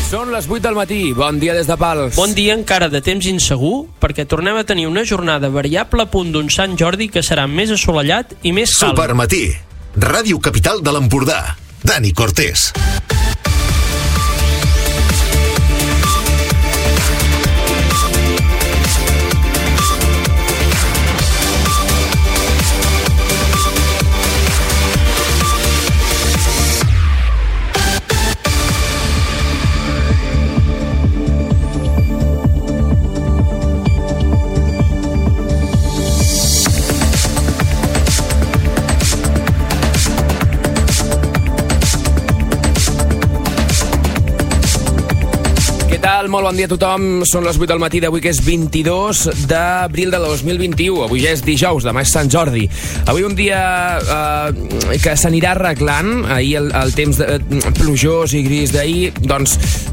Són les 8 del matí. Bon dia des de Pals. Bon dia encara de temps insegur, perquè tornem a tenir una jornada variable a punt d'un Sant Jordi que serà més assolellat i més càlid. Supermatí. Ràdio Capital de l'Empordà. Dani Cortés. Molt bon dia a tothom. Són les 8 del matí d'avui, que és 22 d'abril de 2021. Avui ja és dijous, demà és Sant Jordi. Avui un dia que s'anirà arreglant. Ahir el temps plujós i gris d'ahir, doncs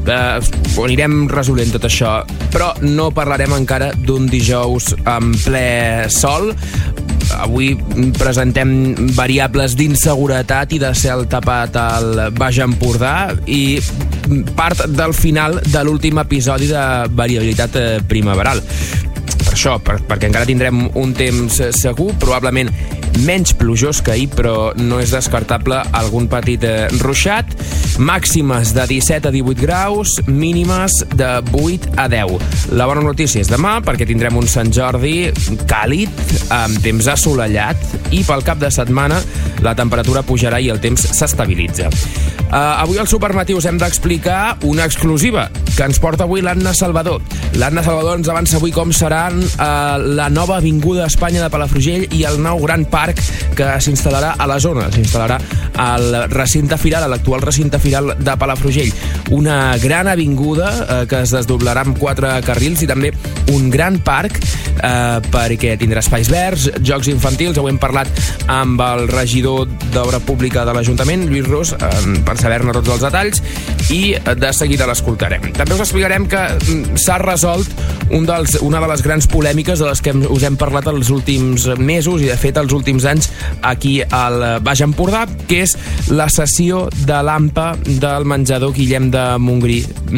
ho anirem resolent tot això. Però no parlarem encara d'un dijous en ple sol. Avui presentem variables d'inseguretat i de cel tapat al Baix Empordà i part del final de l'últim episodi de variabilitat primaveral. Per això, perquè encara tindrem un temps segur, probablement menys plujós que ahir, però no és descartable algun petit ruixat. Màximes de 17 a 18 graus, mínimes de 8 a 10. La bona notícia és demà, perquè tindrem un Sant Jordi càlid, amb temps assolellat, i pel cap de setmana la temperatura pujarà i el temps s'estabilitza. Avui al Supermatí us hem d'explicar una exclusiva que ens porta avui l'Anna Salvador. L'Anna Salvador ens avança avui com seran la nova avinguda Espanya de Palafrugell i el nou gran parc que s'instal·larà a la zona. S'instal·larà al recinte firal, a l'actual recinte firal de Palafrugell. Una gran avinguda que es desdoblarà amb 4 carrils i també un gran parc perquè tindrà espais verds, jocs infantils. Ho hem parlat amb el regidor d'Obra Pública de l'Ajuntament, Lluís Ros, per saber-ne tots els detalls, i de seguida l'escoltarem. També us explicarem que s'ha resolt una de les grans polèmiques de les que us hem parlat els últims mesos i, de fet, els últims anys aquí al Baix Empordà, que és la cessió de l'AMPA del menjador Guillem de Montgrí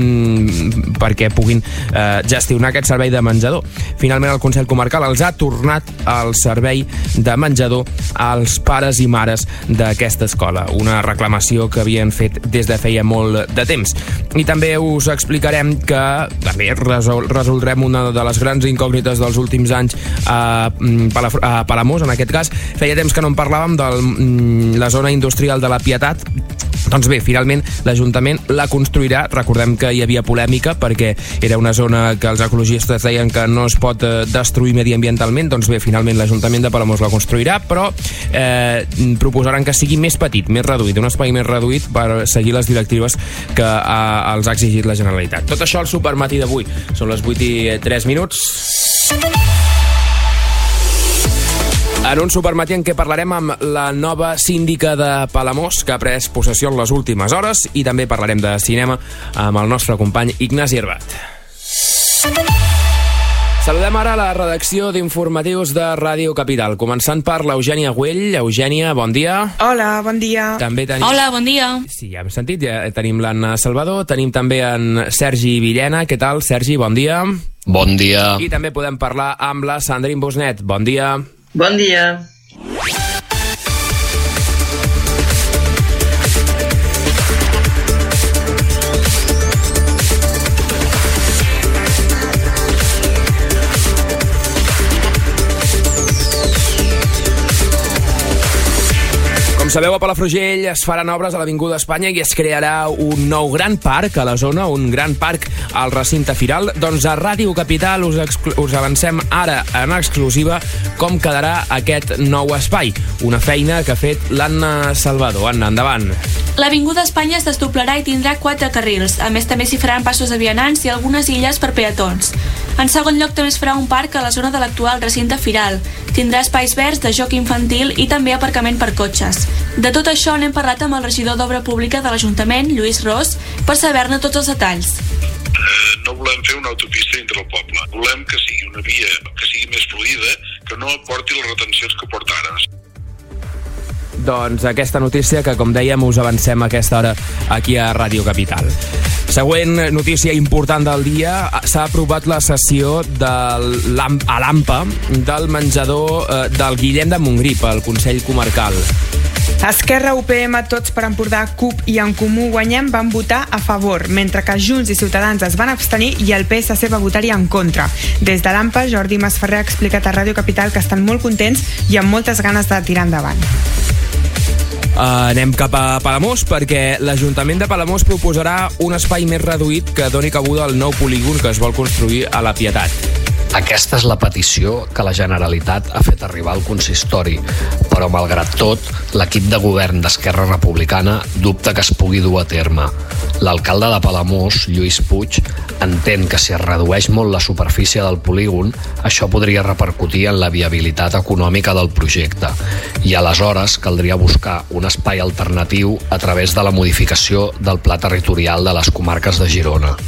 perquè puguin gestionar aquest servei de menjador. Finalment, el Consell Comarcal els ha tornat el servei de menjador als pares i mares d'aquesta escola, una reclamació que havien fet des de feia molt de temps. I també us explicarem que també resoldrem una de les grans incògnites dels últims anys a Palamós, en aquest cas. Feia temps que no en parlàvem de la zona industrial de la Pietat. Doncs bé, finalment l'Ajuntament la construirà. Recordem que hi havia polèmica perquè era una zona que els ecologistes deien que no es pot destruir mediambientalment. Doncs bé, finalment l'Ajuntament de Palamós la construirà, però proposaran que sigui més petit, més reduït, un espai més reduït per seguir les directives que els ha exigit la Generalitat. Tot això al Supermatí d'avui. Són les 8 i 3 minuts. En un Supermatí en què parlarem amb la nova síndica de Palamós, que ha pres possessió en les últimes hores, i també parlarem de cinema amb el nostre company Ignasi Herbat. Saludem ara la redacció d'informatius de Ràdio Capital, començant per l'Eugènia Güell. Eugènia, bon dia. Hola, bon dia. També tenim... Hola, bon dia. Sí, ja hem sentit, ja tenim l'Anna Salvador, tenim també en Sergi Villena. Què tal, Sergi? Bon dia. Bon dia. I també podem parlar amb la Sandrine Bosnet. Bon dia. Bon dia. Com sabeu, a Palafrugell es faran obres a l'Avinguda Espanya i es crearà un nou gran parc a la zona, un gran parc al recinte firal. Doncs a Ràdio Capital us avancem ara en exclusiva com quedarà aquest nou espai. Una feina que ha fet l'Anna Salvador. Anna, endavant. L'Avinguda Espanya es desdoblarà i tindrà 4 carrils. A més, també s'hi faran passos de vianants i algunes illes per peatons. En segon lloc, també es farà un parc a la zona de l'actual recinte firal. Tindrà espais verds de joc infantil i també aparcament per cotxes. De tot això n'hem parlat amb el regidor d'Obra Pública de l'Ajuntament, Lluís Ros, per saber-ne tots els detalls. No volem fer una autopista entre el poble. Volem que sigui una via que sigui més fluida, que no aporti les retencions que porta ara. doncs, aquesta notícia que, com dèiem, us avancem a aquesta hora aquí a Ràdio Capital. Següent notícia important del dia. S'ha aprovat la cessió a l'AMPA del menjador del Guillem de Montgrí pel Consell Comarcal. Esquerra, UPM, Tots per Empordà, CUP i En Comú Guanyem van votar a favor, mentre que Junts i Ciutadans es van abstenir i el PSC va votar-hi en contra. Des de l'AMPA, Jordi Masferrer ha explicat a Ràdio Capital que estan molt contents i amb moltes ganes de tirar endavant. Anem cap a Palamós, perquè l'Ajuntament de Palamós proposarà un espai més reduït que doni cabuda al nou polígon que es vol construir a la Pietat. Aquesta és la petició que la Generalitat ha fet arribar al consistori, però malgrat tot, l'equip de govern d'Esquerra Republicana dubta que es pugui dur a terme. L'alcalde de Palamós, Lluís Puig, entén que si es redueix molt la superfície del polígon, això podria repercutir en la viabilitat econòmica del projecte i aleshores caldria buscar un espai alternatiu a través de la modificació del pla territorial de les comarques de Girona.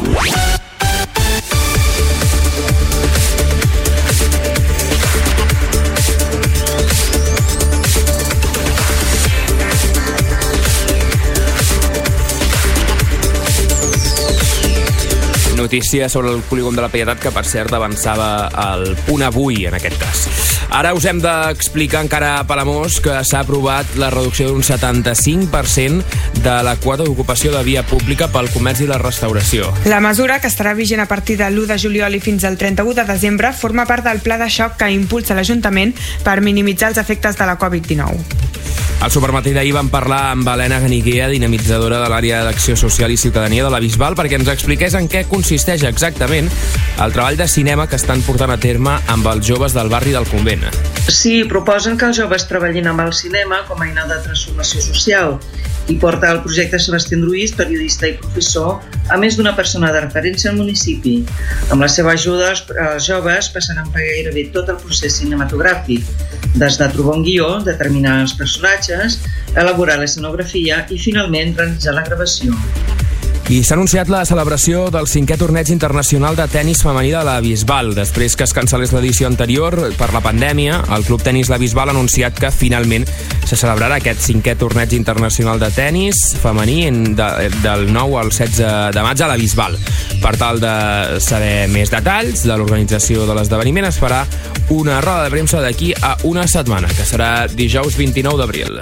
Notícia sobre el polígon de la Pietat, que per cert avançava al Punt Avui en aquest cas. Ara us hem d'explicar encara a Palamós que s'ha aprovat la reducció d'un 75% de la quota d'ocupació de via pública pel comerç i la restauració. La mesura, que estarà vigent a partir de l'1 de juliol i fins al 31 de desembre, forma part del pla de xoc que impulsa l'Ajuntament per minimitzar els efectes de la Covid-19. Al supermatí d'ahir vam parlar amb Helena Ganiguea, dinamitzadora de l'àrea d'Acció Social i Ciutadania de la Bisbal, perquè ens expliqués en què consisteix exactament el treball de cinema que estan portant a terme amb els joves del barri del Convent. Sí, proposen que els joves treballin amb el cinema com a eina de transformació social i porta el projecte Sebastián Ruiz, periodista i professor, a més d'una persona de referència al municipi. Amb la seva ajuda, els joves passaran per gairebé tot el procés cinematogràfic, des de trobar un guió, determinar els personatges, elaborar l'escenografia i finalment realitzar la gravació. I s'ha anunciat la celebració del 5è torneig internacional de tennis femení de la Bisbal. Després que es cancel·lés l'edició anterior per la pandèmia, el Club Tenis La Bisbal ha anunciat que finalment se celebrarà aquest 5è torneig internacional de tennis femení del 9 al 16 de maig a la Bisbal. Per tal de saber més detalls de l'organització de l'esdeveniment, es farà una roda de premsa d'aquí a una setmana, que serà dijous 29 d'abril.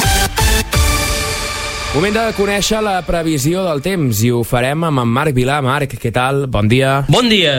Moment de conèixer la previsió del temps i ho farem amb en Marc Vilà. Marc, què tal? Bon dia. Bon dia.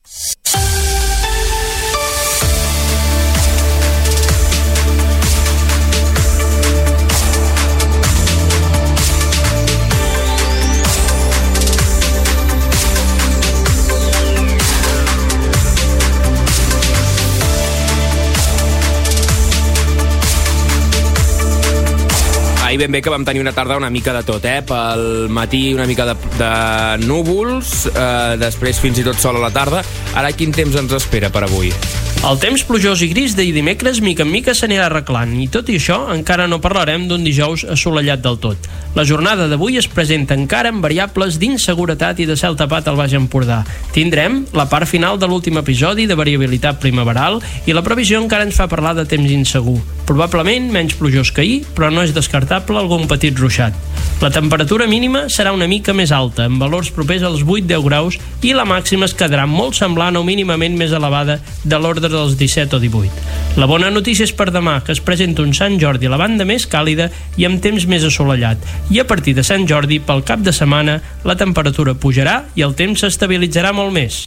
Ahir ben bé que vam tenir una tarda una mica de tot, Pel matí una mica de núvols, després fins i tot sol a la tarda. Ara quin temps ens espera per avui? El temps plujós i gris d'ahir dimecres mica en mica s'anirà arreglant i tot i això encara no parlarem d'un dijous assolellat del tot. La jornada d'avui es presenta encara amb variables d'inseguretat i de cel tapat al Baix Empordà. Tindrem la part final de l'últim episodi de variabilitat primaveral i la previsió encara ens fa parlar de temps insegur. Probablement menys plujós que ahir, però no és descartable algun petit ruixat. La temperatura mínima serà una mica més alta, amb valors propers als 8-10 graus, i la màxima es quedarà molt semblant o mínimament més elevada de l'ordre dels 17 o 18. La bona notícia és per demà, que es presenta un Sant Jordi a la banda més càlida i amb temps més assolellat. I a partir de Sant Jordi, pel cap de setmana, la temperatura pujarà i el temps s'estabilitzarà molt més.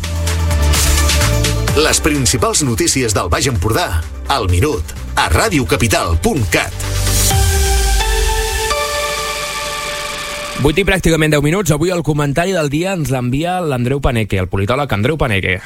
Les principals notícies del Baix Empordà, al minut, a radiocapital.cat. 8 i pràcticament 10 minuts. Avui el comentari del dia ens l'envia l'Andreu Paneque, el politòleg Andreu Paneque.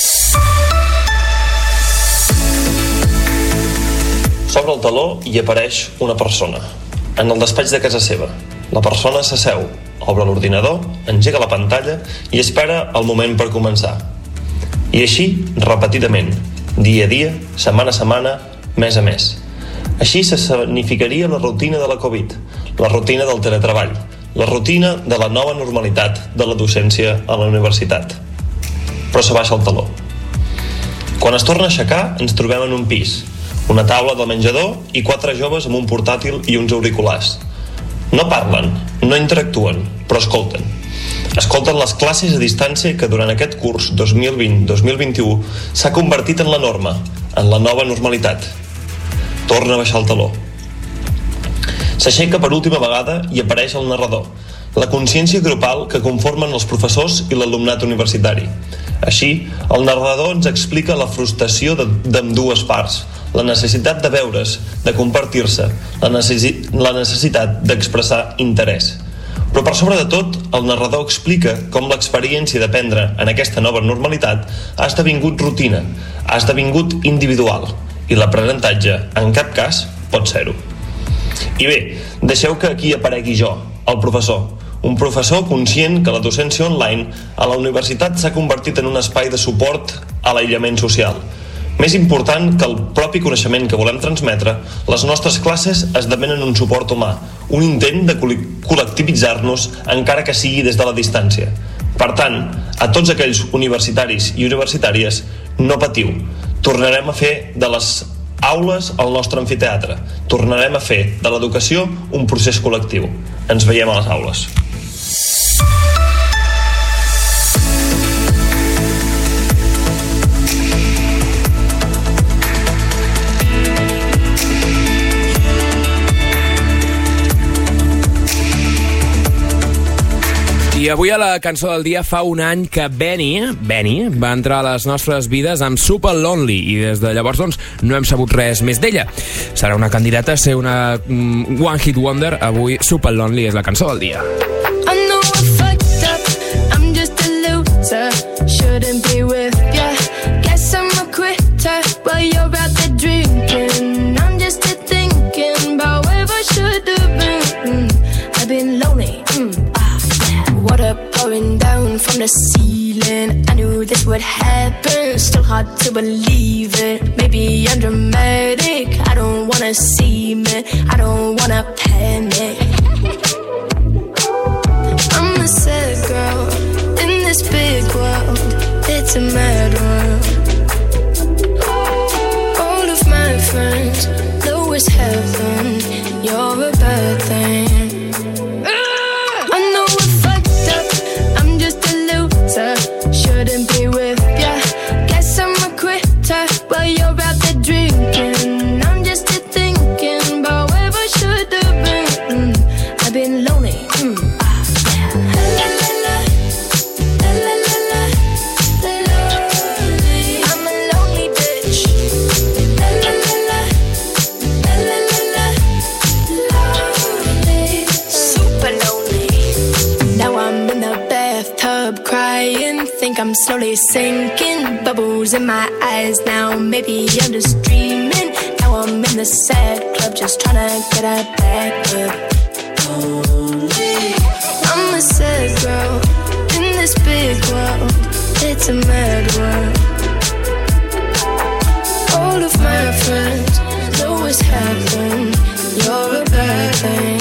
S'obre el teló i apareix una persona en el despatx de casa seva. La persona s'asseu, obre l'ordinador, engega la pantalla i espera el moment per començar. I així, repetidament, dia a dia, setmana a setmana, mes a mes. Així s'escenificaria la rutina de la Covid, la rutina del teletreball, la rutina de la nova normalitat de la docència a la universitat. Però s'abaixa el teló. Quan es torna a aixecar, ens trobem en un pis, una taula del menjador i 4 joves amb un portàtil i uns auriculars. No parlen, no interactuen, però escolten. Escolten les classes a distància que durant aquest curs 2020-2021 s'ha convertit en la norma, en la nova normalitat. Torna a baixar el taló. S'aixeca per última vegada i apareix el narrador, la consciència grupal que conformen els professors i l'alumnat universitari. Així, el narrador ens explica la frustració d'ambdues parts, la necessitat de veure's, de compartir-se, la necessitat d'expressar interès. Però per sobre de tot, el narrador explica com l'experiència d'aprendre en aquesta nova normalitat ha esdevingut rutina, ha esdevingut individual, i l'aprenentatge, en cap cas, pot ser-ho. I bé, deixeu que aquí aparegui jo, el professor, un professor conscient que la docència online a la universitat s'ha convertit en un espai de suport a l'aïllament social. Més important que el propi coneixement que volem transmetre, les nostres classes esdevenen un suport humà, un intent de col·lectivitzar-nos encara que sigui des de la distància. Per tant, a tots aquells universitaris i universitàries, no patiu. Tornarem a fer de les aules al nostre amfiteatre. Tornarem a fer de l'educació un procés col·lectiu. Ens veiem a les aules. I avui a la cançó del dia fa un any que Benny va entrar a les nostres vides amb Super Lonely i des de llavors doncs no hem sabut res més d'ella. Serà una candidata a ser una One Hit Wonder. Avui Super Lonely és la cançó del dia. I know I fucked up, I'm just a loser, shouldn't be with ya. Guess I'm a quitter, while you're out there drinking. I'm just here thinking about where I should have been. I've been lonely, water pouring down from the ceiling. I knew this would happen, still hard to believe it. Maybe I'm dramatic, I don't wanna seem it, I don't wanna panic. I'm a sad girl in this big world, it's a mad world. All of my friends know it's heaven, you're a bad thing. Shouldn't be with ya. Guess I'm a quitter while you're out there drinking. I'm just here thinking about where I should have been. I've been lonely. I'm a lonely bitch. Super lonely. Now I'm in the bathtub crying. Think I'm slowly sinking, bubbles in my eyes now. Maybe I'm just dreaming. Now I'm in the sad club, just trying to get a back up. I'm a sad girl in this big world, it's a mad world. All of my friends know it's heaven, you're a bad thing.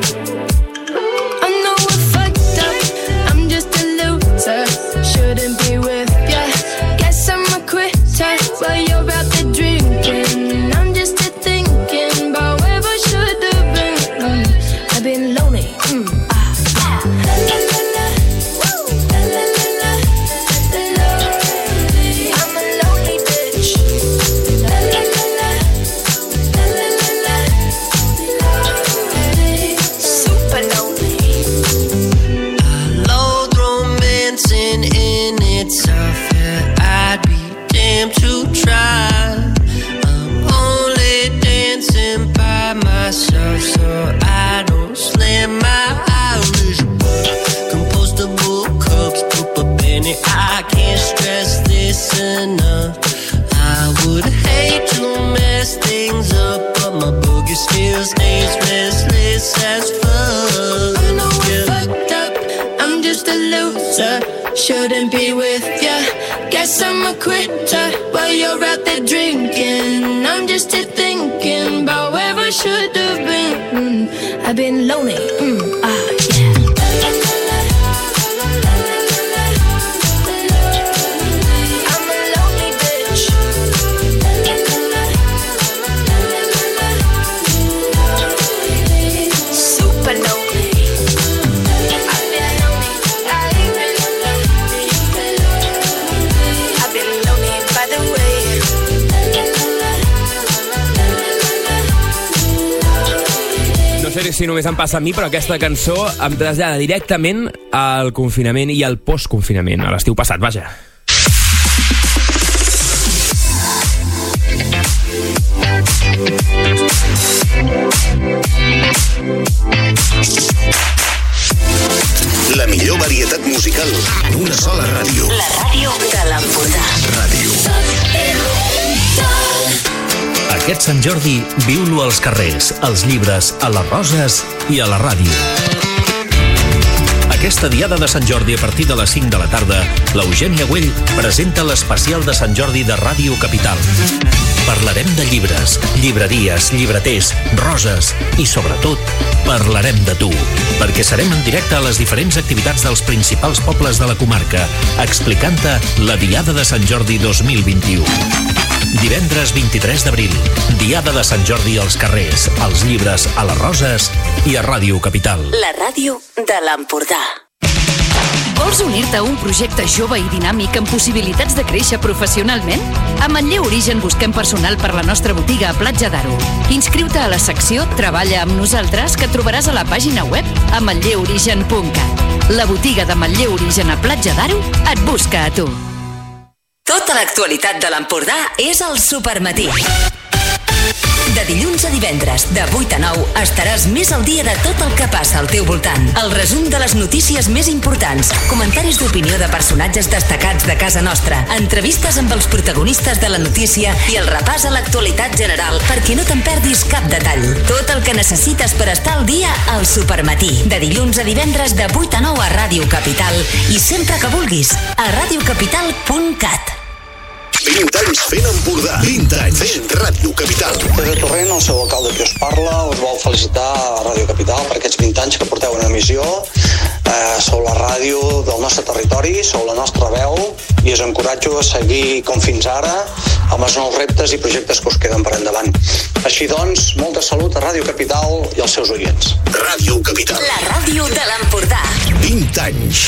Shouldn't be with ya. Guess I'm a quitter while you're out there drinking. I'm just here thinking about where I should have been. I've been lonely. I'm a lonely bitch. Super lonely. In itself, yeah, I'd be damned to try. I'm only dancing by myself, so I don't slam my Irish butt. Compostable cups, poop a penny. I can't stress this enough. I would hate to mess things up, but my boogie still stays restless as fuck. I know I'm fucked up, I'm just a loser. Shouldn't be with ya. Guess I'm a quitter while you're out there drinking. I'm just here thinking about where I should have been. I've been lonely. Yeah. I'm a lonely bitch. sé si només em passa a mi, però aquesta cançó em trasllada directament al confinament i al postconfinament, a l'estiu passat, vaja. La millor varietat musical en una sola ràdio. La ràdio de l'Empordà. Ràdio. Aquest Sant Jordi, viu-lo als carrers, als llibres, a les roses i a la ràdio. Aquesta diada de Sant Jordi a partir de les 5 de la tarda, l'Eugènia Güell presenta l'especial de Sant Jordi de Ràdio Capital. Parlarem de llibres, llibreries, llibreters, roses i, sobretot, parlarem de tu, perquè serem en directe a les diferents activitats dels principals pobles de la comarca, explicant-te la Diada de Sant Jordi 2021. Divendres 23 d'abril, Diada de Sant Jordi als carrers, als llibres, a les roses i a Ràdio Capital. La ràdio de l'Empordà. Vols unir-te a un projecte jove i dinàmic amb possibilitats de créixer professionalment? A Manlleu Origen busquem personal per la nostra botiga a Platja d'Aro. Inscriu-te a la secció Treballa amb nosaltres que trobaràs a la pàgina web a manlleuorigen.cat. La botiga de Manlleu Origen a Platja d'Aro et busca a tu. Tota l'actualitat de l'Empordà és al Supermatí. De dilluns a divendres, de 8 a 9, estaràs més al dia de tot el que passa al teu voltant. El resum de les notícies més importants, comentaris d'opinió de personatges destacats de casa nostra, entrevistes amb els protagonistes de la notícia i el repàs a l'actualitat general perquè no te'n perdis cap detall. Tot el que necessites per estar al dia al Supermatí. De dilluns a divendres, de 8 a 9 a Ràdio Capital i sempre que vulguis, a radiocapital.cat. 20 anys fent Empordà. 20 anys fent Ràdio Capital. Pedro Torrent, el seu alcalde que us parla, us vol felicitar a Ràdio Capital per aquests 20 anys que porteu una emissió. Sou la ràdio del nostre territori, sou la nostra veu i us encoratjo a seguir com fins ara amb els nous reptes i projectes que us queden per endavant. Així doncs, molta salut a Ràdio Capital i als seus oients. Ràdio Capital. La ràdio de l'Empordà. 20 anys.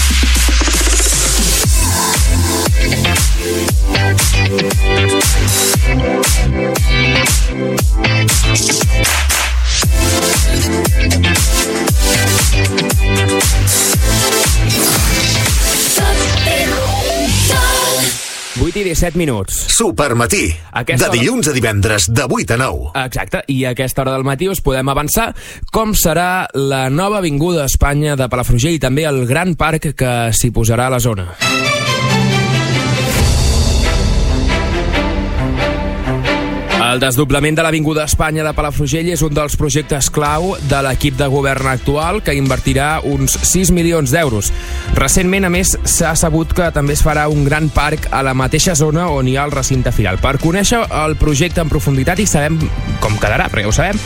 I 17 minuts. Supermatí. De dilluns a divendres, de 8 a 9. Exacte, i a aquesta hora del matí us podem avançar com serà la nova avinguda a Espanya de Palafrugell i també el gran parc que s'hi posarà a la zona. El desdoblament de l'Avinguda Espanya de Palafrugell és un dels projectes clau de l'equip de govern actual que invertirà uns 6 milions d'euros. Recentment, a més, s'ha sabut que també es farà un gran parc a la mateixa zona on hi ha el recinte firal. Per conèixer el projecte en profunditat i sabem com quedarà, perquè ho sabem,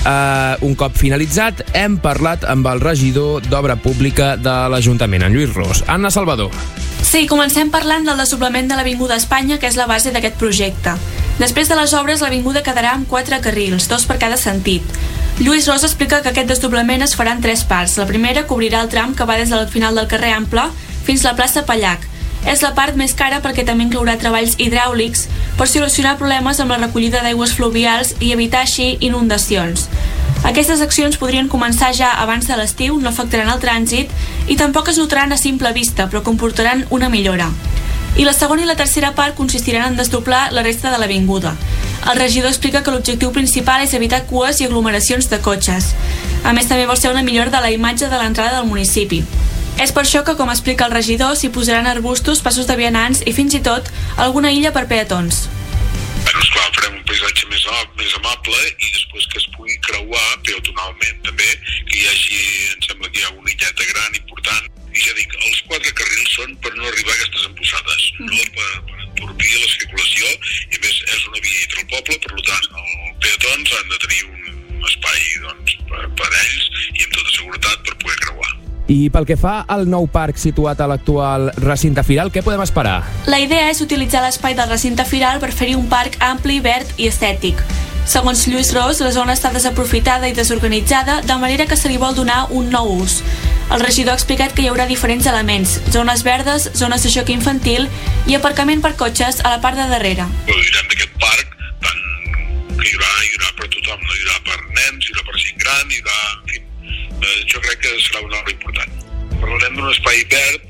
un cop finalitzat hem parlat amb el regidor d'Obra Pública de l'Ajuntament, en Lluís Ros. Anna Salvador. Sí, comencem parlant del desdoblament de l'Avinguda Espanya, que és la base d'aquest projecte. Després de les obres, l'avinguda quedarà amb 4 carrils, 2 per cada sentit. Lluís Ros explica que aquest desdoblament es farà en 3 parts. La primera cobrirà el tram que va des del final del carrer Ample fins a la plaça Pallac. És la part més cara perquè també inclourà treballs hidràulics per solucionar problemes amb la recollida d'aigües fluvials i evitar així inundacions. Aquestes accions podrien començar ja abans de l'estiu, no afectaran el trànsit i tampoc es notaran a simple vista, però comportaran una millora. I la segona i la tercera part consistiran en desdoblar la resta de l'avinguda. El regidor explica que l'objectiu principal és evitar cues i aglomeracions de cotxes. A més, també vol ser una millora de la imatge de l'entrada del municipi. És per això que, com explica el regidor, s'hi posaran arbustos, passos de vianants i fins i tot alguna illa per peatons. Bueno, esclar, farem un paisatge més amable i després que es pugui creuar peatonalment també, que hi hagi, em sembla que hi ha una illeta gran, important, i ja dic, els 4 carrils són per no arribar a aquestes embussades, no per entorpir la circulació, i a més és una via entre el poble, per tant, els peatons han de tenir un espai doncs, per ells i amb tota seguretat per poder creuar. I pel que fa al nou parc situat a l'actual recinte firal, què podem esperar? La idea és utilitzar l'espai del recinte firal per fer-hi un parc ampli, verd i estètic. Segons Lluís Ros, la zona està desaprofitada i desorganitzada, de manera que se li vol donar un nou ús. El regidor ha explicat que hi haurà diferents elements: zones verdes, zones de joc infantil i aparcament per cotxes a la part de darrere. Direm d'aquest parc, tant que hi haurà per tothom, no hi haurà per nens, hi haurà per gent gran, gran i en fi, jo crec que serà una obra important. Parlarem d'un espai verd,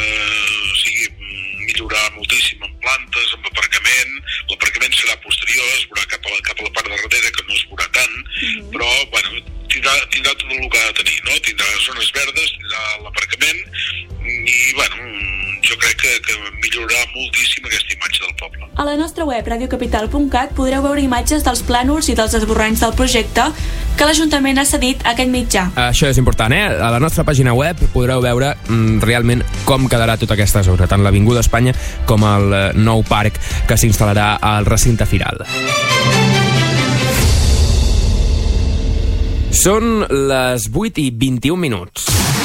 millorar moltíssim en plantes, amb aparcament. L'aparcament serà posterior, es veurà cap a la part de darrere, que no es veurà tant, però bueno, tindrà tot el que ha de tenir, no? Tindrà zones verdes, tindrà l'aparcament i bueno, jo crec que millorarà moltíssim aquesta imatge del poble. A la nostra web, radiocapital.cat, podreu veure imatges dels plànols i dels esborranys del projecte que l'Ajuntament ha cedit a aquest mitjà. Això és important, A la nostra pàgina web podreu veure realment com quedarà tota aquesta zona, tant l'Avinguda Espanya com el nou parc que s'instal·larà al recinte firal. Són les 8:21.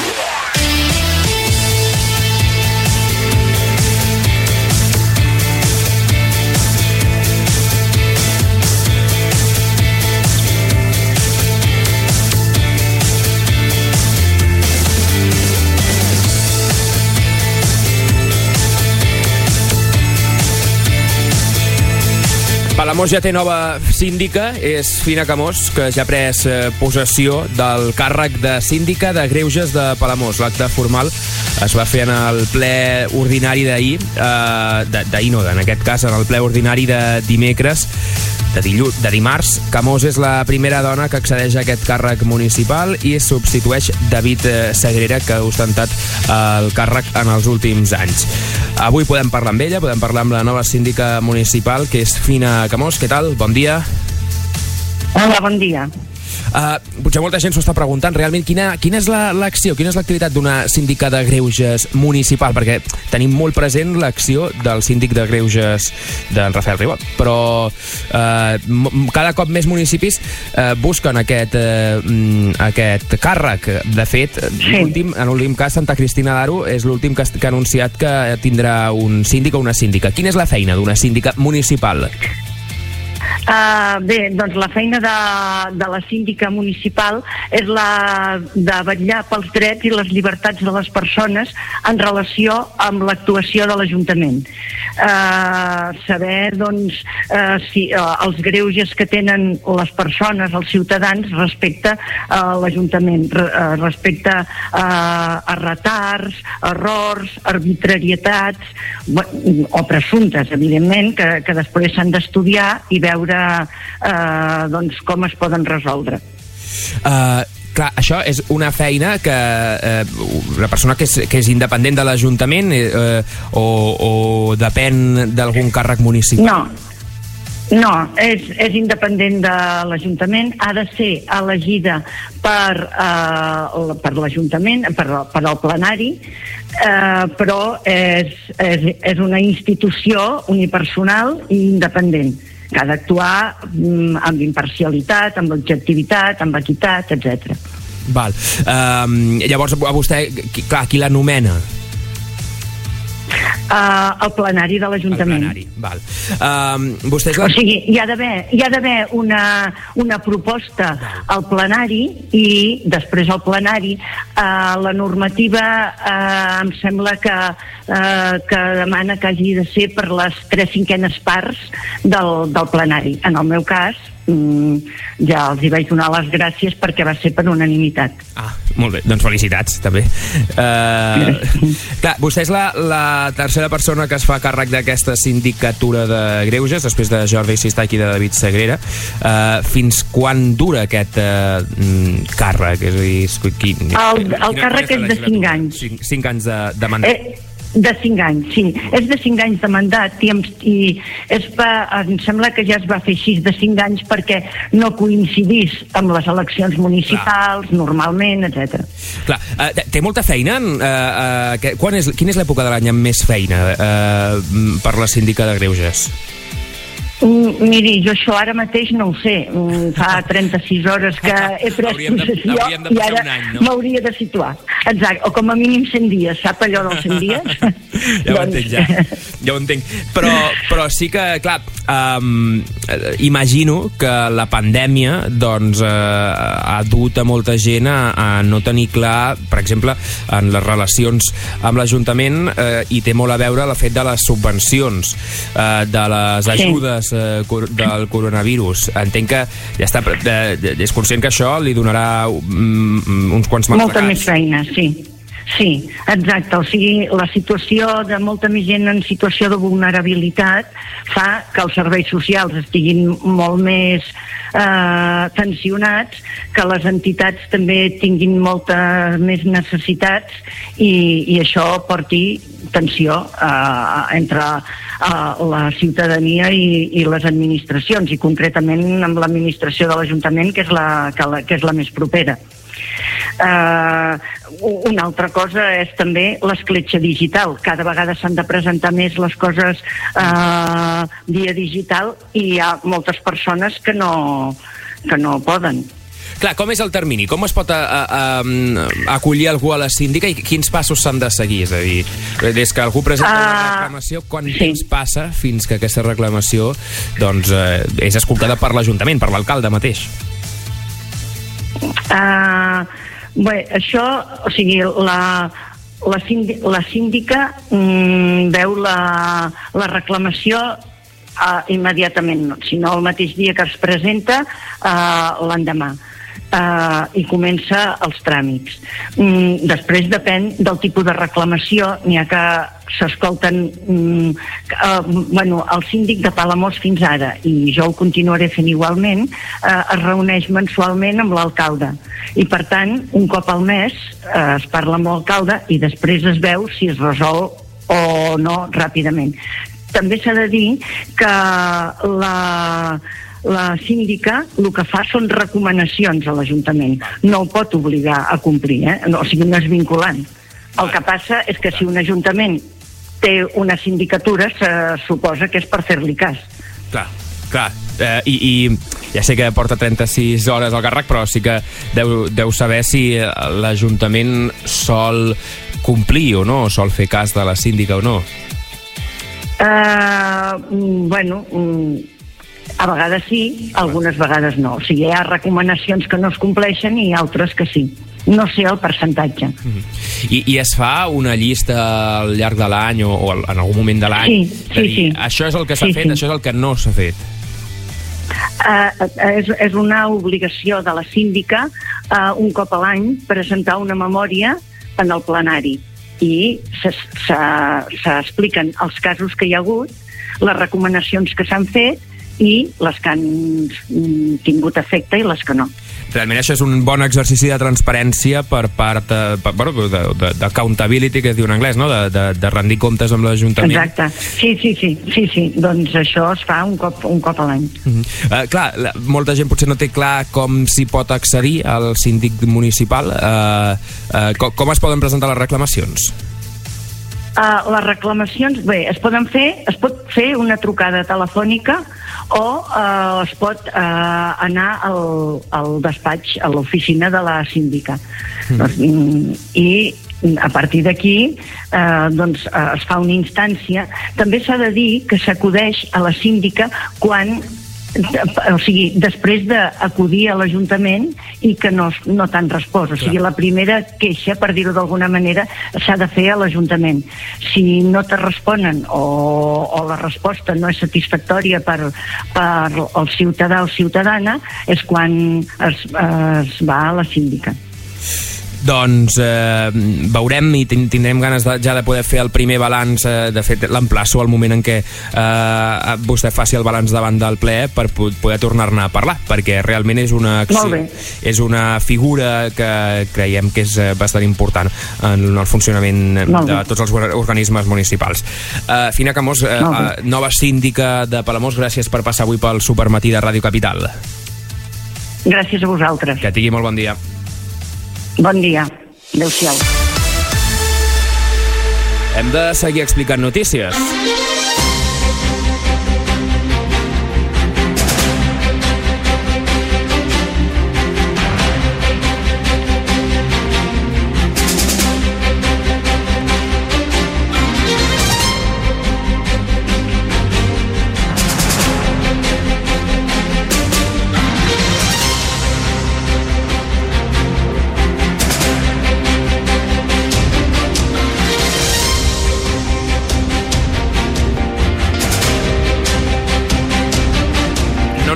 Palamós ja té nova síndica, és Fina Camós, que ja ha pres possessió del càrrec de síndica de Greuges de Palamós. L'acte formal es va fer en el ple ordinari d'ahir, en aquest cas en el ple ordinari de dimecres, de dimarts. Camós és la primera dona que accedeix a aquest càrrec municipal i substitueix David Sagrera, que ha ostentat el càrrec en els últims anys. Avui podem parlar amb ella, podem parlar amb la nova síndica municipal, que és Fina Camós. Què tal? Bon dia. Hola, bon dia. Potser molta gent s'ho està preguntant realment quina és l'acció, quina és l'activitat d'una síndica de Greuges municipal, perquè tenim molt present l'acció del síndic de Greuges d'en Rafael Ribot, però cada cop més municipis busquen aquest càrrec. De fet, en l'últim cas, Santa Cristina d'Aro és l'últim que ha anunciat que tindrà un síndic o una síndica. Quina és la feina d'una síndica municipal? Bé, doncs la feina de la síndica municipal és la de vetllar pels drets i les llibertats de les persones en relació amb l'actuació de l'Ajuntament. Saber, doncs, si els greuges que tenen les persones, els ciutadans, respecte a l'Ajuntament, respecte a retards, errors, arbitrarietats, o presumptes, evidentment, que després s'han d'estudiar i veure doncs, com es poden resoldre. Clar, això és una feina que la persona que és independent de l'Ajuntament o depèn d'algun càrrec municipal? No, és independent de l'Ajuntament, ha de ser elegida per l'Ajuntament, per al plenari, però és una institució unipersonal i independent, que ha d'actuar amb imparcialitat, amb objectivitat, amb equitat, etc. Val. Llavors, a vostè, qui l'anomena? El plenari de l'Ajuntament. El plenari, val. O sigui, hi ha d'haver una proposta al plenari i després al plenari la normativa em sembla que demana que hagi de ser per les 3/5 parts del plenari. En el meu cas ja els hi vaig donar les gràcies perquè va ser per unanimitat. Molt bé, doncs felicitats també. Clar, vostè és la tercera persona que es fa càrrec d'aquesta sindicatura de Greuges, després de Jordi Sistach i de David Sagrera. Fins quan dura aquest càrrec? És a dir, el càrrec és de 5 anys. 5 anys de mandat. De 5 anys, sí. És de 5 anys de mandat i em sembla que ja es va fer així de 5 anys perquè no coincidís amb les eleccions municipals, normalment, etc. Clar, té molta feina? Quina és l'època de l'any amb més feina per la síndica de Greuges? Miri, jo això ara mateix no ho sé. Fa 36 hores que he pres possessió i ara m'hauria de situar. Exacte, o com a mínim 100 dies. Sap allò dels 100 dies? Ja ho entenc, ja ho entenc. Però sí que, clar, imagino que la pandèmia doncs, ha dut a molta gent a no tenir clar, per exemple, en les relacions amb l'Ajuntament, i té molt a veure el fet de les subvencions, de les ajudes del coronavirus. Entenc que ja està, és conscient que això li donarà uns quants matacats. Molta més feina, sí. Sí, exacte. O sigui, la situació de molta més gent en situació de vulnerabilitat fa que els serveis socials estiguin molt més tensionats, que les entitats també tinguin moltes més necessitats i això porti tensió entre la ciutadania i les administracions, i concretament amb l'administració de l'Ajuntament, que és la més propera. Una altra cosa és també l'escletxa digital. Cada vegada s'han de presentar més les coses via digital i hi ha moltes persones que no poden. Clar, com és el termini? Com es pot acollir algú a la síndica i quins passos s'han de seguir? És a dir, des que algú presenta una reclamació, quant temps passa fins que aquesta reclamació doncs, és escoltada per l'Ajuntament, per l'alcalde mateix? Bé, això, o sigui, la síndica veu la reclamació immediatament, sinó el mateix dia que es presenta, l'endemà, i comença els tràmits. Després depèn del tipus de reclamació. N'hi ha que s'escolten el síndic de Palamós fins ara, i jo ho continuaré fent igualment, es reuneix mensualment amb l'alcalde i per tant un cop al mes es parla amb l'alcalde i després es veu si es resol o no ràpidament. També s'ha de dir que la síndica el que fa són recomanacions a l'Ajuntament, no ho pot obligar a complir, o sigui, no és vinculant. El que passa és que si un ajuntament té una sindicatura se suposa que és per fer-li cas. Clar. I ja sé que porta 36 hores al càrrec, però sí que deu saber si l'Ajuntament sol complir o no, sol fer cas de la síndica o no. A vegades sí, algunes vegades no. O sigui, hi ha recomanacions que no es compleixen i altres que sí. No sé el percentatge. I es fa una llista al llarg de l'any o en algun moment de l'any? Sí. Això és el que s'ha fet, això és el que no s'ha fet. És una obligació de la síndica un cop a l'any presentar una memòria en el plenari i s'expliquen els casos que hi ha hagut, les recomanacions que s'han fet i les que han tingut efecte i les que no. Realment això és un bon exercici de transparència per part d'accountability, que es diu en anglès, no? De rendir comptes amb l'Ajuntament. Exacte, sí. Doncs això es fa un cop a l'any. Clar, molta gent potser no té clar com s'hi pot accedir al síndic municipal. Com es poden presentar les reclamacions? Les reclamacions, bé, es pot fer una trucada telefònica o es pot anar al despatx, a l'oficina de la síndica. I a partir d'aquí es fa una instància. També s'ha de dir que s'acudeix a la síndica quan, o sigui, després d'acudir a l'Ajuntament i que no t'han respost. O sigui, la primera queixa, per dir-ho d'alguna manera, s'ha de fer a l'Ajuntament. Si no te responen o la resposta no és satisfactòria per el ciutadà o ciutadana, és quan es va a la síndica. Doncs veurem i tindrem ganes ja de poder fer el primer balanç. De fet, l'emplaço al moment en què vostè faci el balanç davant del ple per poder tornar-ne a parlar, perquè realment és una acció, és una figura que creiem que és bastant important en el funcionament de tots els organismes municipals. Fina Camós, nova síndica de Palamós, gràcies per passar avui pel Supermatí de Ràdio Capital. Gràcies a vosaltres. Que tingui molt bon dia. Bon dia. Adéu-siau. Hem de seguir explicant notícies.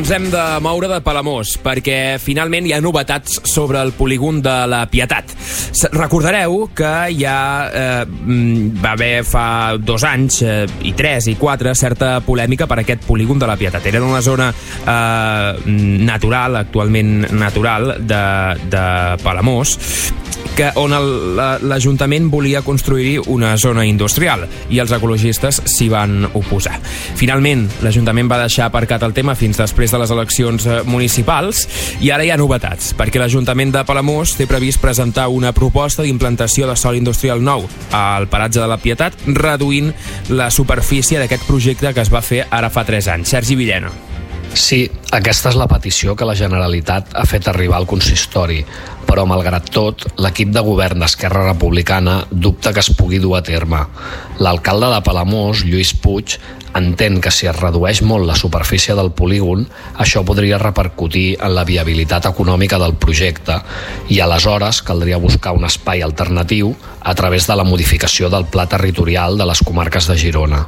ens hem de moure de Palamós, perquè finalment hi ha novetats sobre el polígon de la Pietat. Recordareu que ja va haver fa 2 anys, i 3 i 4, certa polèmica per aquest polígon de la Pietat. Era una zona natural, actualment natural, de Palamós, on l'Ajuntament volia construir una zona industrial i els ecologistes s'hi van oposar. Finalment, l'Ajuntament va deixar aparcat el tema fins després de les eleccions municipals i ara hi ha novetats, perquè l'Ajuntament de Palamós té previst presentar una proposta d'implantació de sòl industrial nou al paratge de la Pietat, reduint la superfície d'aquest projecte que es va fer ara fa 3 anys. Sergi Villena. Sí, aquesta és la petició que la Generalitat ha fet arribar al consistori, però malgrat tot, l'equip de govern d'Esquerra Republicana dubta que es pugui dur a terme. L'alcalde de Palamós, Lluís Puig, entén que si es redueix molt la superfície del polígon, això podria repercutir en la viabilitat econòmica del projecte i aleshores caldria buscar un espai alternatiu a través de la modificació del pla territorial de les comarques de Girona.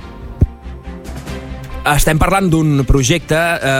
Estem parlant d'un projecte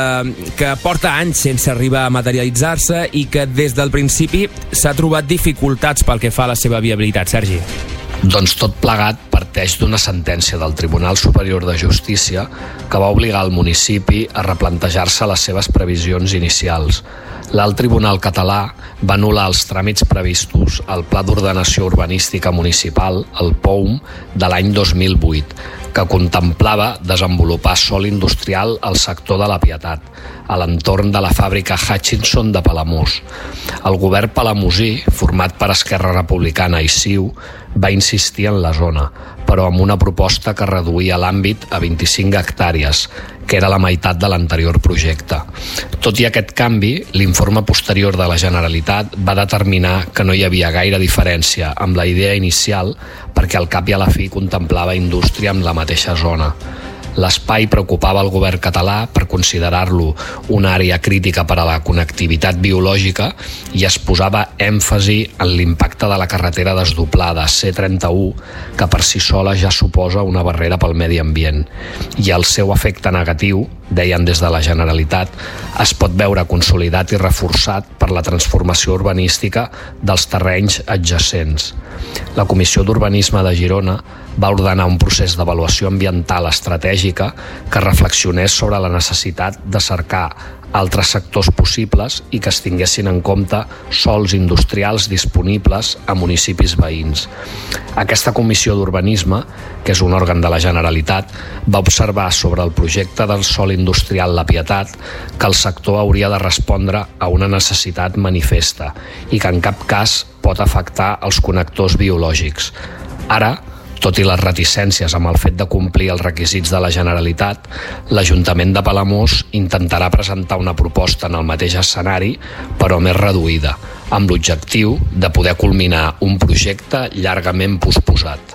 que porta anys sense arribar a materialitzar-se i que des del principi s'ha trobat dificultats pel que fa a la seva viabilitat. Sergi. Doncs tot plegat parteix d'una sentència del Tribunal Superior de Justícia que va obligar el municipi a replantejar-se les seves previsions inicials. L'Alt Tribunal català va anul·lar els tràmits previstos al Pla d'Ordenació Urbanística Municipal, el POUM, de l'any 2008, que contemplava desenvolupar sòl industrial al sector de la Pietat, a l'entorn de la fàbrica Hutchinson de Palamós. El govern palamosí, format per Esquerra Republicana i CiU, va insistir en la zona, però amb una proposta que reduïa l'àmbit a 25 hectàrees, que era la meitat de l'anterior projecte. Tot i aquest canvi, l'informe posterior de la Generalitat va determinar que no hi havia gaire diferència amb la idea inicial perquè al cap i a la fi contemplava indústria en la mateixa zona. L'espai preocupava el govern català per considerar-lo una àrea crítica per a la connectivitat biològica i es posava èmfasi en l'impacte de la carretera desdoblada C31, que per si sola ja suposa una barrera pel medi ambient. I el seu efecte negatiu, deien des de la Generalitat, es pot veure consolidat i reforçat per la transformació urbanística dels terrenys adjacents. La Comissió d'Urbanisme de Girona va ordenar un procés d'avaluació ambiental estratègica que reflexionés sobre la necessitat de cercar altres sectors possibles i que es tinguessin en compte sòls industrials disponibles a municipis veïns. Aquesta Comissió d'Urbanisme, que és un òrgan de la Generalitat, va observar sobre el projecte del sòl industrial La Pietat que el sector hauria de respondre a una necessitat manifesta i que en cap cas pot afectar els connectors biològics. Ara, tot i les reticències amb el fet de complir els requisits de la Generalitat, l'Ajuntament de Palamós intentarà presentar una proposta en el mateix escenari, però més reduïda, amb l'objectiu de poder culminar un projecte llargament posposat.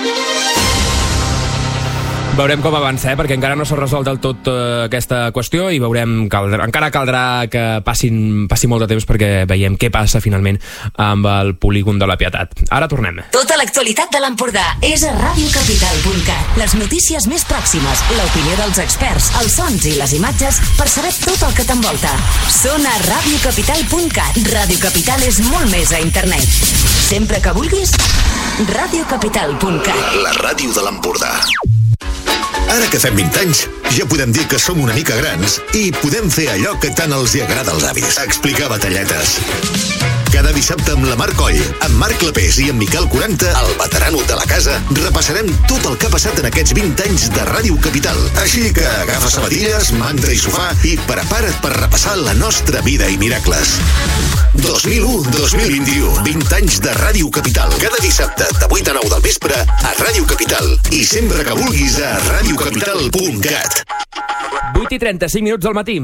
Veurem com avança, perquè encara no s'ha resolt del tot aquesta qüestió i veurem, encara caldrà que passi molt de temps perquè veiem què passa finalment amb el polígon de la Pietat. Ara tornem. Tota l'actualitat de l'Empordà és a radiocapital.cat. Les notícies més pròximes, l'opinió dels experts, els sons i les imatges per saber tot el que t'envolta. Són a radiocapital.cat. Radio Capital és molt més a internet. Sempre que vulguis, radiocapital.cat. La ràdio de l'Empordà. Ara que fem 20 anys, ja podem dir que som una mica grans i podem fer allò que tant els hi agrada als avis, explicar batalletes. Cada dissabte amb la Mar Coll, amb Marc Clapés i amb Miquel 40, el veterano de la casa, repassarem tot el que ha passat en aquests 20 anys de Ràdio Capital. Així que agafa sabatilles, manta i sofà i prepara't per repassar la nostra vida i miracles. 2001-2021, 20 anys de Ràdio Capital. Cada dissabte de 8 a 9 del vespre a Ràdio Capital. I sempre que vulguis a radiocapital.cat. 8:35 del matí.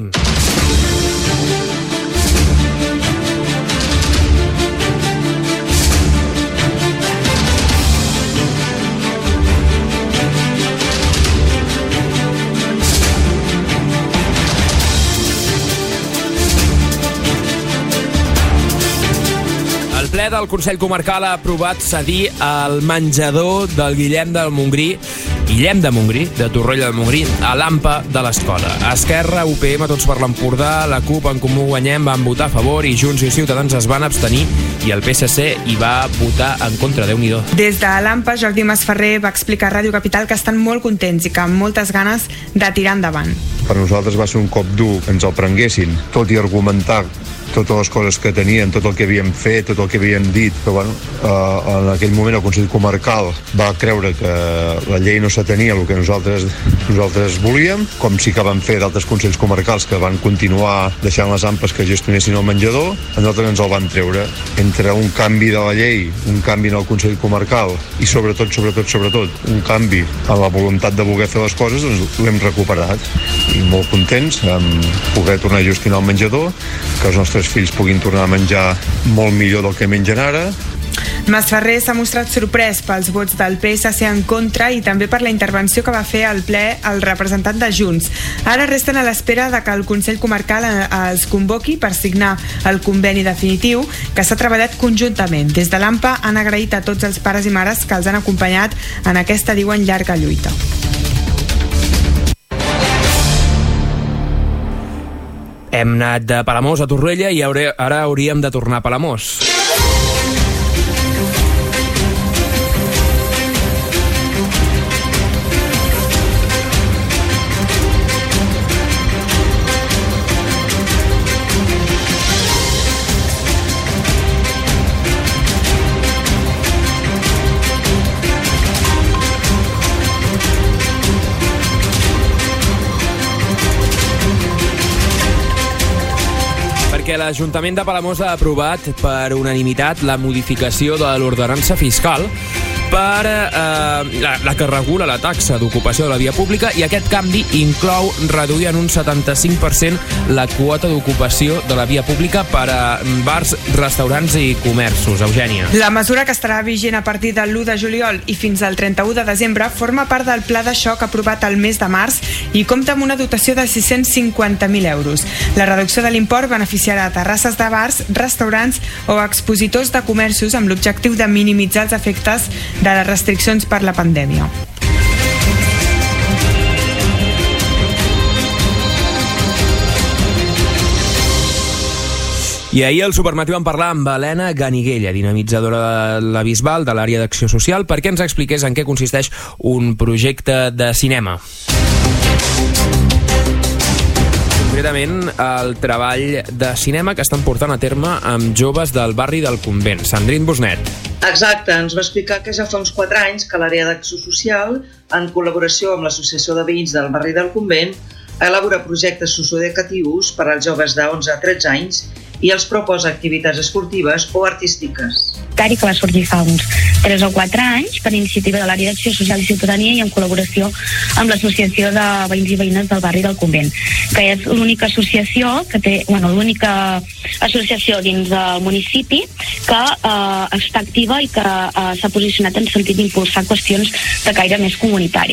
ple del Consell Comarcal ha aprovat cedir el menjador del Guillem de Montgrí, de Torroella de Montgrí, a l'AMPA de l'escola. Esquerra, UPM, Tots per l'Empordà, la CUP, En Comú Guanyem van votar a favor i Junts i Ciutadans es van abstenir i el PSC hi va votar en contra. Déu-n'hi-do. Des de l'AMPA, Jordi Masferrer va explicar a Ràdio Capital que estan molt contents i que amb moltes ganes de tirar endavant. Per nosaltres va ser un cop dur que ens el prenguessin, tot i argumentar totes les coses que tenien, tot el que havíem fet, tot el que havíem dit, però en aquell moment el Consell Comarcal va creure que la llei no s'atenia el que nosaltres volíem, com sí que van fer d'altres Consells Comarcals que van continuar deixant les AMPAs que gestionessin el menjador. A nosaltres ens el van treure. Entre un canvi de la llei, un canvi en el Consell Comarcal i sobretot, un canvi en la voluntat de voler fer les coses, doncs l'hem recuperat. I molt contents amb poder tornar a gestionar el menjador, que els nostres fills puguin tornar a menjar molt millor del que mengen ara. Masferrer s'ha mostrat sorprès pels vots del PSC en contra i també per la intervenció que va fer al ple el representant de Junts. Ara resten a l'espera de que el Consell Comarcal els convoqui per signar el conveni definitiu que s'ha treballat conjuntament. Des de l'AMPA han agraït a tots els pares i mares que els han acompanyat en aquesta, diuen, llarga lluita. Hem anat de Palamós a Torroella i ara hauríem de tornar a Palamós. L'Ajuntament de Palamós ha aprovat per unanimitat la modificació de l'ordenança fiscal per la que regula la taxa d'ocupació de la via pública, i aquest canvi inclou reduir en un 75% la quota d'ocupació de la via pública per a bars, restaurants i comerços. Eugènia. La mesura, que estarà vigent a partir de l'1 de juliol i fins al 31 de desembre, forma part del pla de xoc aprovat el mes de març i compta amb una dotació de 650.000 euros. La reducció de l'import beneficiarà terrasses de bars, restaurants o expositors de comerços amb l'objectiu de minimitzar els efectes de les restriccions per la pandèmia. I ahir al Supermatí vam parlar amb Helena Ganiguella, dinamitzadora de la Bisbal, de l'àrea d'acció social, perquè ens expliqués en què consisteix un projecte de cinema. Concretament, el treball de cinema que estan portant a terme amb joves del barri del Convent. Sandrine Busnet. Exacte, ens va explicar que ja fa uns 4 anys que l'àrea d'acció social, en col·laboració amb l'Associació de Veïns del barri del Convent, elabora projectes socioeducatius per als joves de 11 a 13 anys i els proposa activitats esportives o artístiques. Que va sorgir fa uns 3 o 4 anys per iniciativa de l'àrea d'acció social i ciutadania i en col·laboració amb l'Associació de Veïns i Veïnes del barri del Convent, que és l'única associació que té, l'única associació dins del municipi que està activa i que s'ha posicionat en sentit d'impulsar qüestions de caire més comunitari.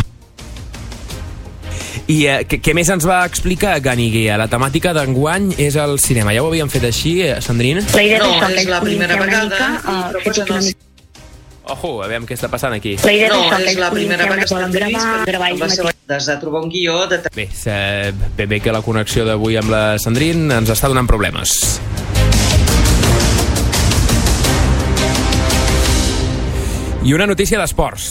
I què més ens va explicar Ganiguella? La temàtica d'enguany és el cinema. Ja ho havíem fet així, Sandrine? No, és la primera vegada i proposen els... Ojo, a veure què està passant aquí. No, és la primera vegada que estan previst has de trobar un guió de... Bé que la connexió d'avui amb la Sandrine ens està donant problemes. I una notícia d'esports.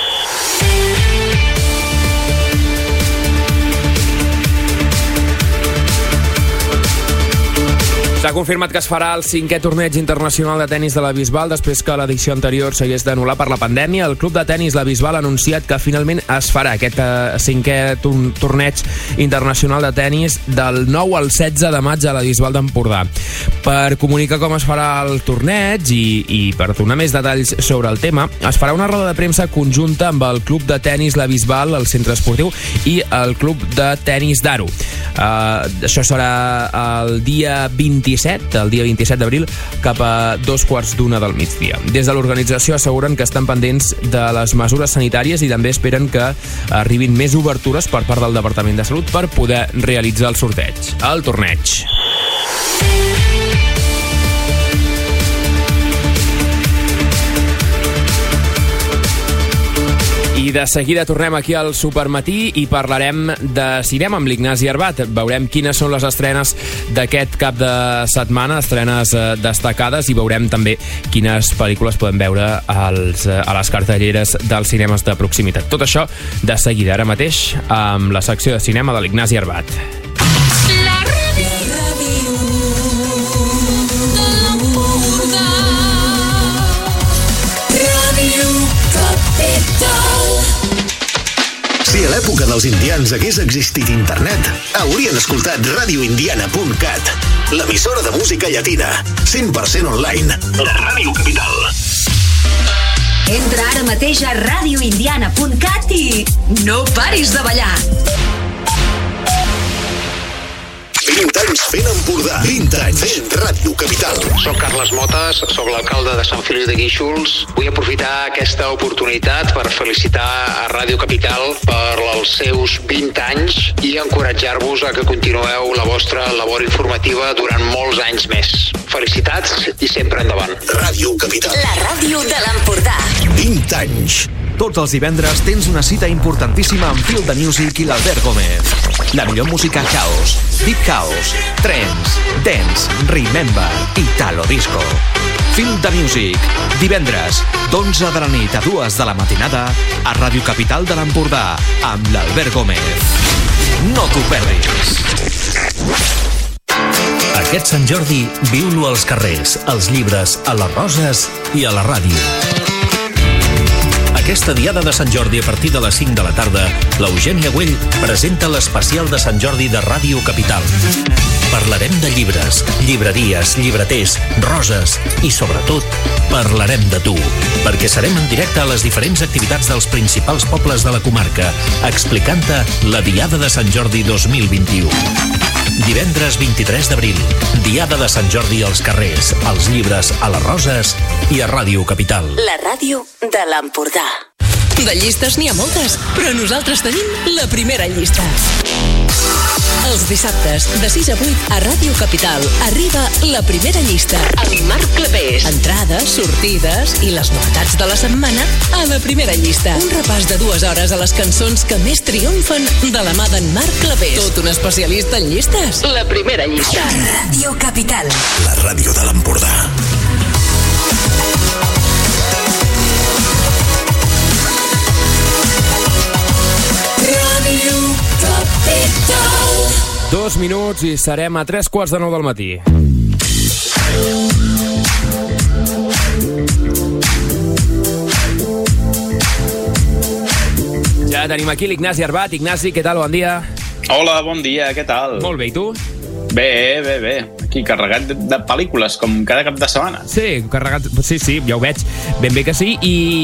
S'ha confirmat que es farà el 5è torneig internacional de tennis de la Bisbal després que l'edició anterior s'hagués d'anul·lar per la pandèmia. El club de tennis La Bisbal ha anunciat que finalment es farà aquest 5è torneig internacional de tennis del 9 al 16 de maig a la Bisbal d'Empordà. Per comunicar com es farà el torneig i per donar més detalls sobre el tema, es farà una roda de premsa conjunta amb el club de tennis La Bisbal, el centre esportiu, i el club de tennis d'Aro. Això serà el dia 27 d'abril, cap a 2:15 del migdia. Des de l'organització asseguren que estan pendents de les mesures sanitàries i també esperen que arribin més obertures per part del Departament de Salut per poder realitzar el sorteig, el torneig. de seguida tornem aquí al Supermatí i parlarem de cinema amb l'Ignasi Arbat. Veurem quines són les estrenes d'aquest cap de setmana, estrenes destacades, i veurem també quines pel·lícules podem veure a les cartelleres dels cinemes de proximitat. Tot això de seguida, ara mateix, amb la secció de cinema de l'Ignasi Arbat. Si a l'època dels indians hagués existit internet, haurien escoltat radioindiana.cat, l'emissora de música llatina, 100% online, la Ràdio Capital. Entra ara mateix a radioindiana.cat i no paris de ballar. 20 anys fent Empordà. 20 anys fent Ràdio Capital. Soc Carles Motes, soc l'alcalde de Sant Feliu de Guíxols. Vull aprofitar aquesta oportunitat per felicitar a Ràdio Capital per els seus 20 anys i encoratjar-vos a que continueu la vostra labor informativa durant molts anys més. Felicitats i sempre endavant. Ràdio Capital. La ràdio de l'Empordà. 20 anys. Tots els divendres tens una cita importantíssima amb Field the Music i l'Albert Gómez. La millor música house, deep house, trance, dance, remember i Italo disco. Field the Music, divendres, d'11 de la nit a 2 de la matinada, a Ràdio Capital de l'Empordà, amb l'Albert Gómez. No t'ho perdis. Aquest Sant Jordi, viu-lo als carrers, als llibres, a les roses i a la ràdio. Aquesta diada de Sant Jordi a partir de les 5 de la tarda, l'Eugènia Güell presenta l'especial de Sant Jordi de Ràdio Capital. Parlarem de llibres, llibreries, llibreters, roses i, sobretot, parlarem de tu, perquè serem en directe a les diferents activitats dels principals pobles de la comarca, explicant-te la Diada de Sant Jordi 2021. Divendres 23 d'abril, Diada de Sant Jordi als carrers, als llibres, a les roses i a Ràdio Capital. La ràdio de l'Empordà. De llistes n'hi ha moltes, però nosaltres tenim la primera llista. Els dissabtes, de 6 a 8, a Ràdio Capital, arriba la primera llista. Amb Marc Clapés. Entrades, sortides i les novetats de la setmana a la primera llista. Un repàs de 2 hores a les cançons que més triomfen de la mà d'en Marc Clapés. Tot un especialista en llistes. La primera llista. Ràdio Capital. La ràdio de l'Empordà. Ràdio Capital. 2 minuts i serem a 3:45 del matí. Ja tenim aquí l'Ignasi Arbat. Ignasi, què tal? Bon dia. Hola, bon dia, què tal? Molt bé, i tu? Bé. Aquí, carregat de pel·lícules, com cada cap de setmana. Sí, carregat, sí, ja ho veig. Ben bé que sí,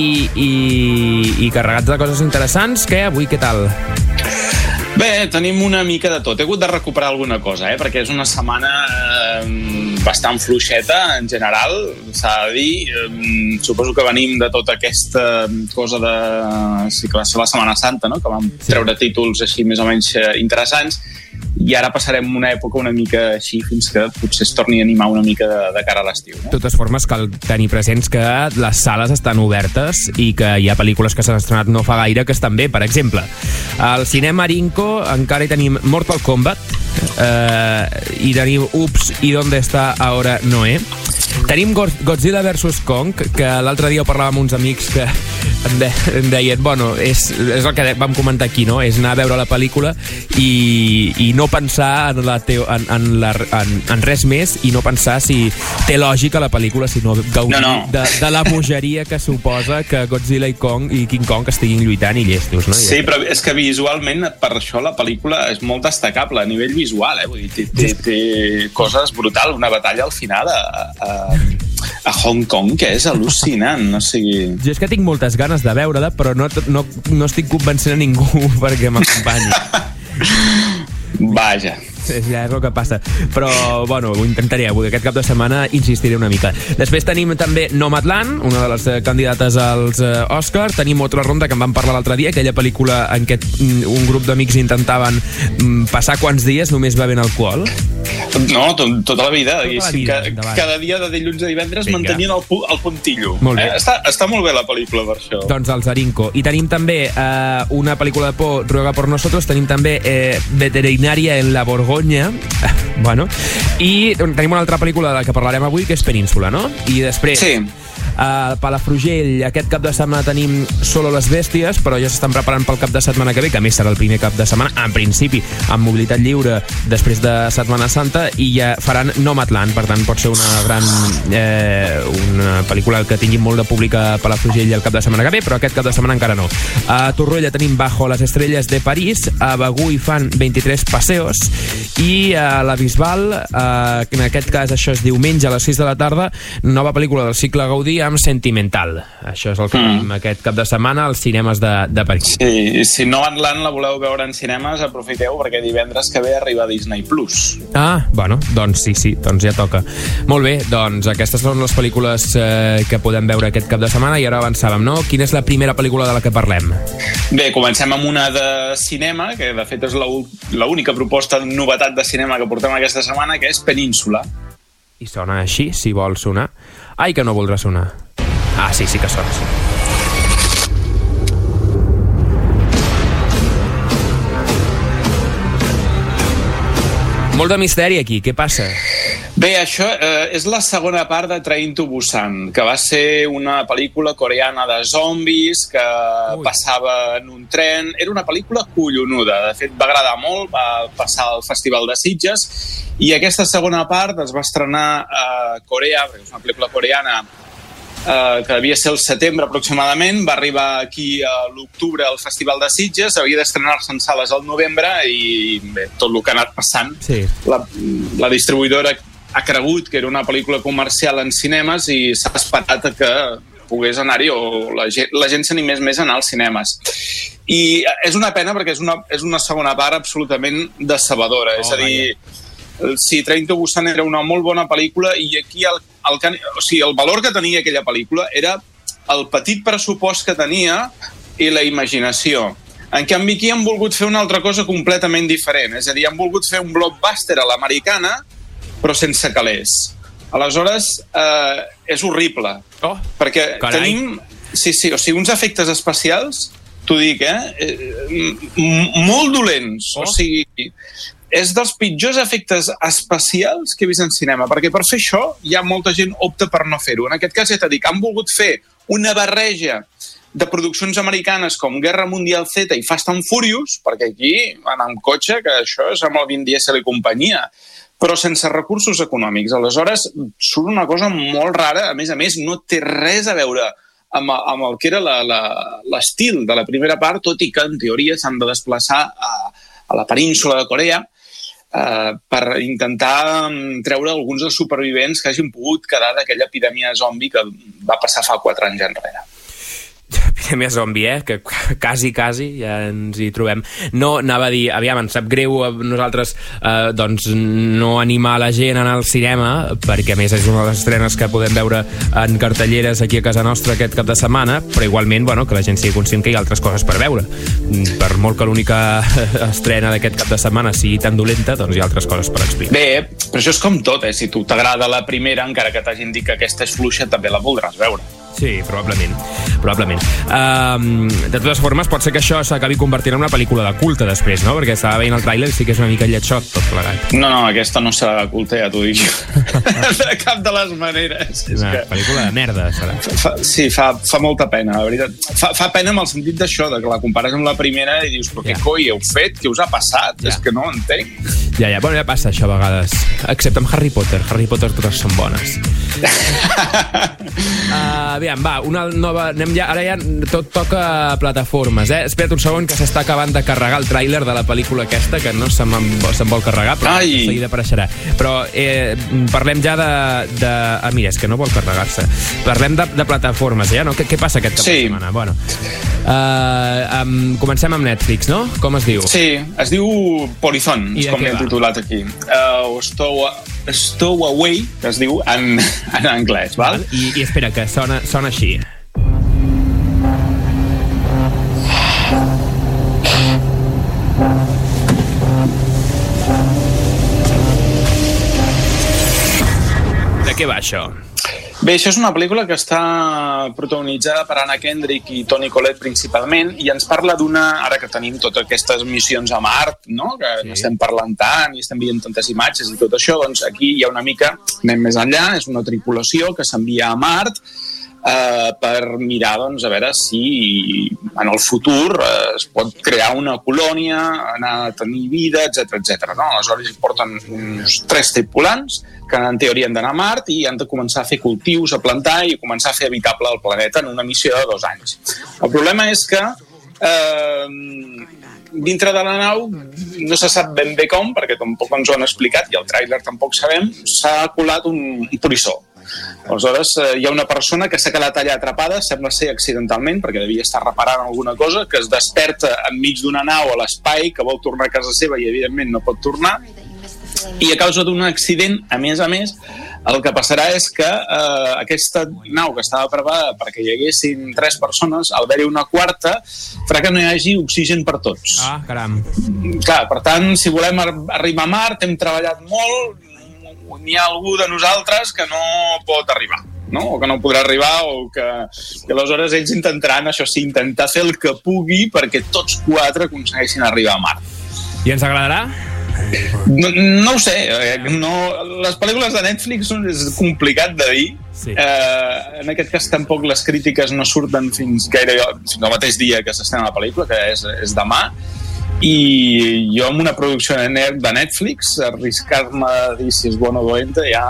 i carregats de coses interessants. Què, avui, què tal? Bé, tenim una mica de tot. He hagut de recuperar alguna cosa, perquè és una setmana bastant fluixeta, en general, s'ha de dir. Suposo que venim de tota aquesta cosa de la Setmana Santa, no? Que vam treure títols així més o menys interessants, i ara passarem una època una mica així fins que potser es torni a animar una mica de cara a l'estiu. De totes formes, cal tenir presents que les sales estan obertes i que hi ha pel·lícules que s'han estrenat no fa gaire que estan bé. Per exemple, al cinema Arinco encara hi tenim Mortal Kombat, i tenim Ups, i ¿Dónde está ahora Noé? Tenim Godzilla vs. Kong, que l'altre dia ho parlàvem amb uns amics que em deien, bueno, és el que vam comentar aquí, no? És anar a veure la pel·lícula i no pensar en res més, i no pensar si té lògica la pel·lícula, sinó gaudir de la bogeria que suposa que Godzilla i King Kong estiguin lluitant i llestos, no? Sí, però és que visualment, per això la pel·lícula és molt destacable a nivell visual, vull dir, té coses brutals, una batalla al final a Hong Kong, que és al·lucinant, o sigui... Jo és que tinc moltes ganes de veure-la, però no estic convencent a ningú perquè m'acompanyi. Vaja. Ja és el que passa. Però, bueno, ho intentaré avui. Aquest cap de setmana insistiré una mica. Després tenim també Nomadland, una de les candidates als Oscar. Tenim Otra Ronda, que en vam parlar l'altre dia, aquella pel·lícula en què un grup d'amics intentaven passar quants dies només bevent alcohol. No, tota la vida. Cada dia de dilluns a divendres mantenint el puntillo. Està molt bé la pel·lícula per això. Doncs el Zarinco. I tenim també una pel·lícula de por, Ruega por nosotros, tenim també Veterinaria en la Borgoña, bueno, i tenim una altra pel·lícula de la que parlarem avui, que és Península, no? I després... Sí. Palafrugell, aquest cap de setmana tenim Solo les bèsties, però ja s'estan preparant pel cap de setmana que ve, que a més serà el primer cap de setmana, en principi, amb mobilitat lliure després de Setmana Santa, i ja faran Nomadland, per tant pot ser una gran una pel·lícula que tingui molt de públic a Palafrugell el cap de setmana que ve, però aquest cap de setmana encara no. A Torroella tenim Bajo las estrellas de París, a Begur hi fan 23 passeos, i a la Bisbal, en aquest cas això és diumenge a les 6 de la tarda, nova pel·lícula del cicle Gaudí amb Sentimental. Això és el que tenim aquest cap de setmana als cinemes de París. Sí, si Nomadland la voleu veure en cinemes, aprofiteu, perquè divendres que ve arriba a Disney+. Bueno, doncs sí, doncs ja toca. Molt bé, doncs aquestes són les pel·lícules que podem veure aquest cap de setmana, i ara avançàvem, no? Quina és la primera pel·lícula de la que parlem? Bé, comencem amb una de cinema, que de fet és l'única proposta de novetat de cinema que portem aquesta setmana, que és Península. I sona així, si vol sonar. Ai, que no voldrà sonar. Sí que sona així. Molt de misteri aquí, què passa? Bé, això és la segona part de Train to Busan, que va ser una pel·lícula coreana de zombis que passava en un tren. Era una pel·lícula collonuda, de fet va agradar molt, va passar al Festival de Sitges, i aquesta segona part es va estrenar a Corea, perquè és una pel·lícula coreana que devia ser el setembre aproximadament, va arribar aquí a l'octubre al Festival de Sitges, havia d'estrenar-se en sales al novembre, i bé, tot el que ha anat passant. Sí. La distribuïdora ha cregut que era una pel·lícula comercial en cinemes i s'ha esperat que pogués anar-hi, o la gent s'animés més a anar als cinemes. I és una pena perquè és una segona part absolutament decebedora. És a dir, si Train to Busan era una molt bona pel·lícula, i aquí el valor que tenia aquella pel·lícula era el petit pressupost que tenia i la imaginació. En canvi, aquí han volgut fer una altra cosa completament diferent. És a dir, han volgut fer un blockbuster a l'americana, però sense calés. Aleshores, és horrible. Perquè tenim uns efectes especials, t'ho dic, molt dolents. O sigui, és dels pitjors efectes especials que he vist en cinema, perquè per fer això ja molta gent opta per no fer-ho. En aquest cas, han volgut fer una barreja de produccions americanes com Guerra Mundial Z i Fast and Furious, perquè aquí van amb cotxe, que això és amb el Vin Diesel i companyia, però sense recursos econòmics. Aleshores, surt una cosa molt rara, a més, no té res a veure amb el que era l'estil de la primera part, tot i que en teoria s'han de desplaçar a la península de Corea per intentar treure alguns dels supervivents que hagin pogut quedar d'aquella epidèmia zombi que va passar fa 4 anys enrere. Epidèmia zombi, que quasi ja ens hi trobem. No, anava a dir, aviam, ens sap greu a nosaltres doncs no animar la gent a anar al cinema, perquè a més és una de les estrenes que podem veure en cartelleres aquí a casa nostra aquest cap de setmana, però igualment, bueno, que la gent sigui conscient que hi ha altres coses per veure. Per molt que l'única estrena d'aquest cap de setmana sigui tan dolenta, doncs hi ha altres coses per explicar. Bé, però això és com tot, si tu t'agrada la primera, encara que t'hagin dit que aquesta és fluixa, també la voldràs veure. Sí, probablement. De totes formes, pot ser que això s'acabi convertint en una pel·lícula de culte després, no? Perquè estava veient el tràiler i sí que és una mica lletjot tot plegat. No, aquesta no serà de culte, ja t'ho dic jo. De cap de les maneres. Una pel·lícula de merda, serà. Sí, fa molta pena, la veritat. Fa pena amb el sentit d'això, de que la compares amb la primera i dius, però què coi heu fet? Què us ha passat? És que no ho entenc. Bueno, ja passa això a vegades. Excepte amb Harry Potter. Harry Potter totes són bones. Aviam, va, una nova... Ara ja tot toca plataformes, Espera't un segon, que s'està acabant de carregar el tràiler de la pel·lícula aquesta, que no se'm vol carregar, però de seguida apareixerà. Però parlem ja de... mira, és que no vol carregar-se. Parlem de plataformes, no? Què passa aquest cap de setmana? Bueno, comencem amb Netflix, no? Com es diu? Sí, es diu Polizón, com l'hem titulat aquí. Stowaway, que es diu en anglès, val? I espera, que sona així. què va això? Bé, això és una pel·lícula que està protagonitzada per Anna Kendrick i Toni Collette principalment, i ens parla ara que tenim totes aquestes missions a Mart, no? Que estem parlant tant i estem veient tantes imatges i tot això, doncs aquí hi ha una mica, anem més enllà, és una tripulació que s'envia a Mart per mirar, doncs, a veure si en el futur es pot crear una colònia, anar a tenir vida, etc. No? Aleshores hi porten uns 3 tripulants que en teoria han d'anar a Mart i han de començar a fer cultius, a plantar i començar a fer habitable el planeta en una missió de 2 anys. El problema és que dintre de la nau no se sap ben bé com, perquè tampoc ens ho han explicat i el tràiler tampoc sabem, s'ha colat un polissó. Aleshores hi ha una persona que s'ha quedat allà atrapada, sembla ser accidentalment, perquè devia estar reparant alguna cosa, que es desperta enmig d'una nau a l'espai, que vol tornar a casa seva i evidentment no pot tornar, i a causa d'un accident, a més, el que passarà és que aquesta nau que estava preparada perquè hi haguessin 3 persones, al haver-hi una quarta, farà que no hi hagi oxigen per tots. Ah, caram. Clar, per tant, si volem arribar a Mart, hem treballat molt, n'hi ha algú de nosaltres que no pot arribar, no? O que no podrà arribar, o que aleshores ells intentaran, això sí, intentar fer el que pugui perquè tots 4 aconsegueixin arribar a Mart. I ens agradarà? No ho sé, les pel·lícules de Netflix és complicat de dir. Sí. En aquest cas tampoc les crítiques no surten fins el mateix dia que s'estrena la pel·lícula, que és demà, i jo amb una producció de Netflix arriscar-me a dir si és bona o dolenta ja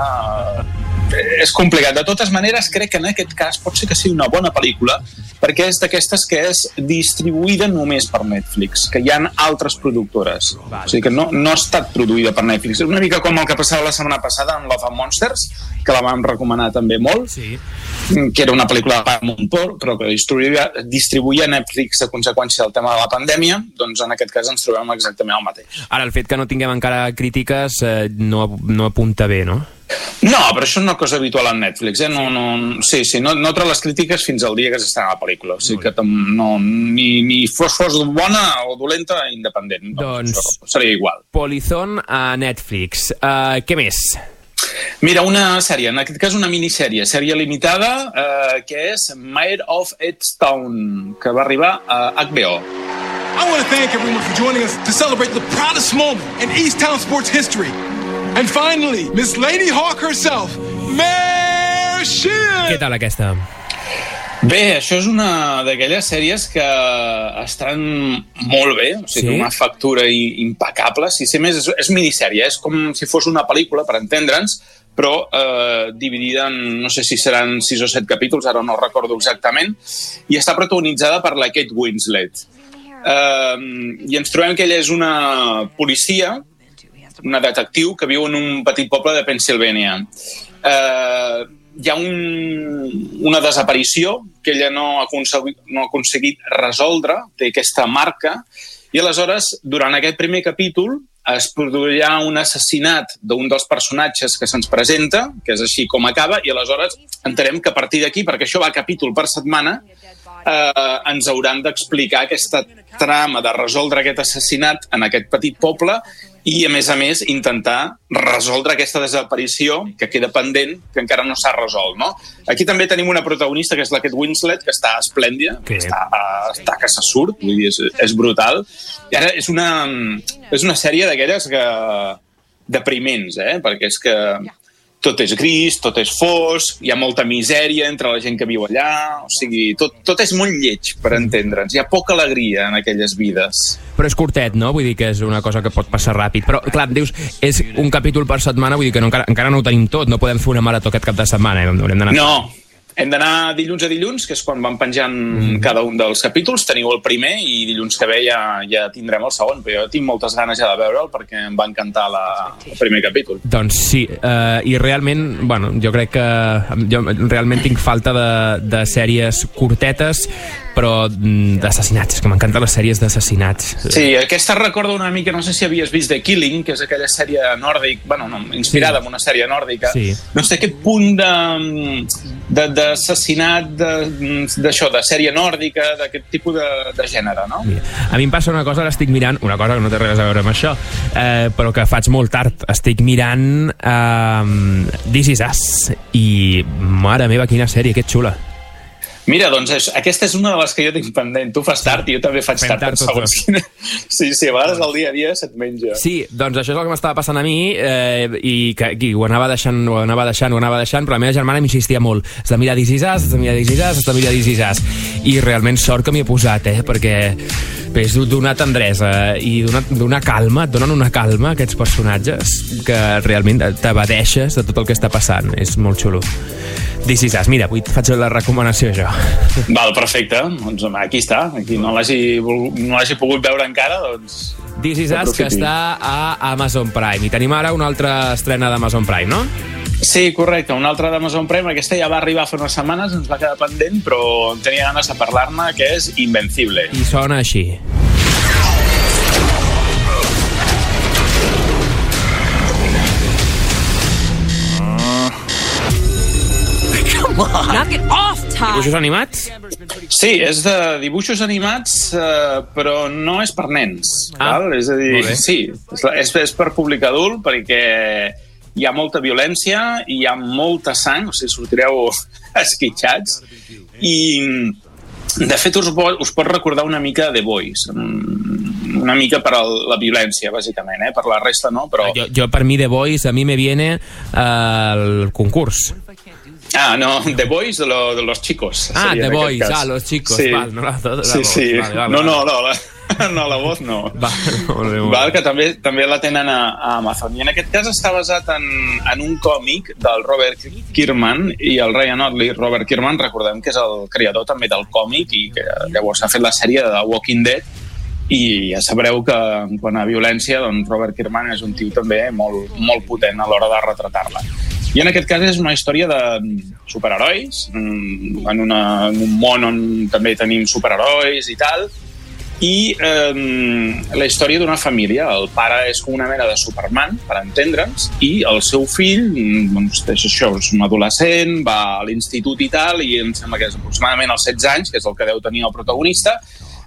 és complicat. De totes maneres, crec que en aquest cas pot ser que sigui una bona pel·lícula, perquè és d'aquestes que és distribuïda només per Netflix, que hi ha altres productores. O sigui que no ha estat produïda per Netflix. És una mica com el que passava la setmana passada amb Love and Monsters, que la vam recomanar també molt, que era una pel·lícula de Paramount, però que distribuïa Netflix a conseqüència del tema de la pandèmia. Doncs en aquest cas ens trobem exactament el mateix. Ara, el fet que no tinguem encara crítiques no apunta bé, no? No, però això és una cosa habitual en Netflix, no trobo les crítiques fins al dia que s'estrena la pel·lícula, o sigui que ni fos bona o dolenta, independent, doncs seria igual. Polizón a Netflix. Què més? Mira, una sèrie, en aquest cas una minissèrie, sèrie limitada, que és Mayor of Easttown, que va arribar a HBO. I want to thank everyone for joining us to celebrate the proudest moment in Easttown sports history. And finally, Miss Lady Hawk herself, Mayor Shin! Què tal aquesta? Bé, això és una d'aquelles sèries que estan molt bé, o sigui, una factura impecable. Si sé més, és minissèrie, és com si fos una pel·lícula, per entendre'ns, però dividida en, no sé si seran 6 o 7 capítols, ara no recordo exactament, i està protagonitzada per la Kate Winslet. I ens trobem que ella és una policia, una detectiu que viu en un petit poble de Pennsilvània. Hi ha una desaparició que ella no ha aconseguit resoldre, té aquesta marca, i aleshores, durant aquest primer capítol, es produirà un assassinat d'un dels personatges que se'ns presenta, que és així com acaba, i aleshores entenem que a partir d'aquí, perquè això va capítol per setmana, ens hauran d'explicar aquesta trama de resoldre aquest assassinat en aquest petit poble i, a més, intentar resoldre aquesta desaparició que queda pendent, que encara no s'ha resolt, no? Aquí també tenim una protagonista, que és la Kate Winslet, que està esplèndida, que està que se surt, vull dir, és brutal. I ara és una sèrie d'aquelles depriments, perquè és que tot és gris, tot és fosc, hi ha molta misèria entre la gent que viu allà, o sigui, tot és molt lleig, per entendre'ns. Hi ha poca alegria en aquelles vides. Però és curtet, no? Vull dir que és una cosa que pot passar ràpid. Però, clar, em dius, és un capítol per setmana, vull dir que encara no ho tenim tot, no podem fer una marató aquest cap de setmana. No, hem d'anar dilluns a dilluns, que és quan van penjant cada un dels capítols. Teniu el primer i dilluns que ve ja tindrem el segon, però jo tinc moltes ganes ja de veure'l perquè em va encantar el primer capítol. Doncs sí, i realment, bueno, jo crec que jo realment tinc falta de sèries curtetes però d'assassinats, que m'encanten les sèries d'assassinats. Sí, aquesta recorda una mica, no sé si havies vist The Killing, que és aquella sèrie nòrdic, inspirada en una sèrie nòrdica, doncs té aquest punt d'assassinat, d'això, de sèrie nòrdica, d'aquest tipus de gènere, no? A mi em passa una cosa, ara estic mirant, una cosa que no té res a veure amb això, però que faig molt tard, estic mirant This Is Us, i mare meva, quina sèrie, que xula. Mira, doncs aquesta és una de les que jo tinc pendent. Tu fas tard i jo també faig tard. Sí, a vegades el dia a dia se't menja. Sí, doncs això és el que m'estava passant a mi i ho anava deixant, però la meva germana m'insistia molt. Has de mirar This Is Us, has de mirar This Is Us. I realment sort que m'hi he posat, perquè és d'una tendresa i d'una calma, et donen una calma aquests personatges que realment t'abadeixes de tot el que està passant. És molt xulo. This Is Us, mira, avui et faig la recomanació jo. Val, perfecte, doncs aquí està. Aquí no l'hagi pogut veure encara, doncs... This Is Us, que està a Amazon Prime. I tenim ara una altra estrena d'Amazon Prime, no? Sí, correcte, una altra d'Amazon Prime. Aquesta ja va arribar fa unes setmanes, ens va quedar pendent, però tenia ganes de parlar-ne, que és Invencible. I sona així. Knock it off, Todd. Dibuixos animats? Sí, és de dibuixos animats, però no és per nens. Val? És a dir, sí, és per públic adult, perquè hi ha molta violència, hi ha molta sang, o sigui, sortireu esquitxats, i de fet us pot recordar una mica The Boys, una mica per la violència, bàsicament, per la resta no, però... Jo per mi The Boys, a mi me viene el concurs. Ah, no, The Boys de los chicos. The Boys, los chicos. Sí, val, no, sí. Vale. No, la voz no. Val, que també la tenen a Amazon. I en aquest cas està basat en un còmic del Robert Kirkman i el Ryan Ottley. Robert Kirkman, recordem que és el creador també del còmic i que llavors ha fet la sèrie de The Walking Dead, i ja sabreu que quan a violència, doncs Robert Kirkman és un tio també molt, molt potent a l'hora de retratar-la. I en aquest cas és una història de superherois, en un món on també tenim superherois i tal, i la història d'una família. El pare és com una mena de Superman, per entendre'ns, i el seu fill, doncs, això, és un adolescent, va a l'institut i tal, i em sembla que és aproximadament als 16 anys, que és el que deu tenir el protagonista,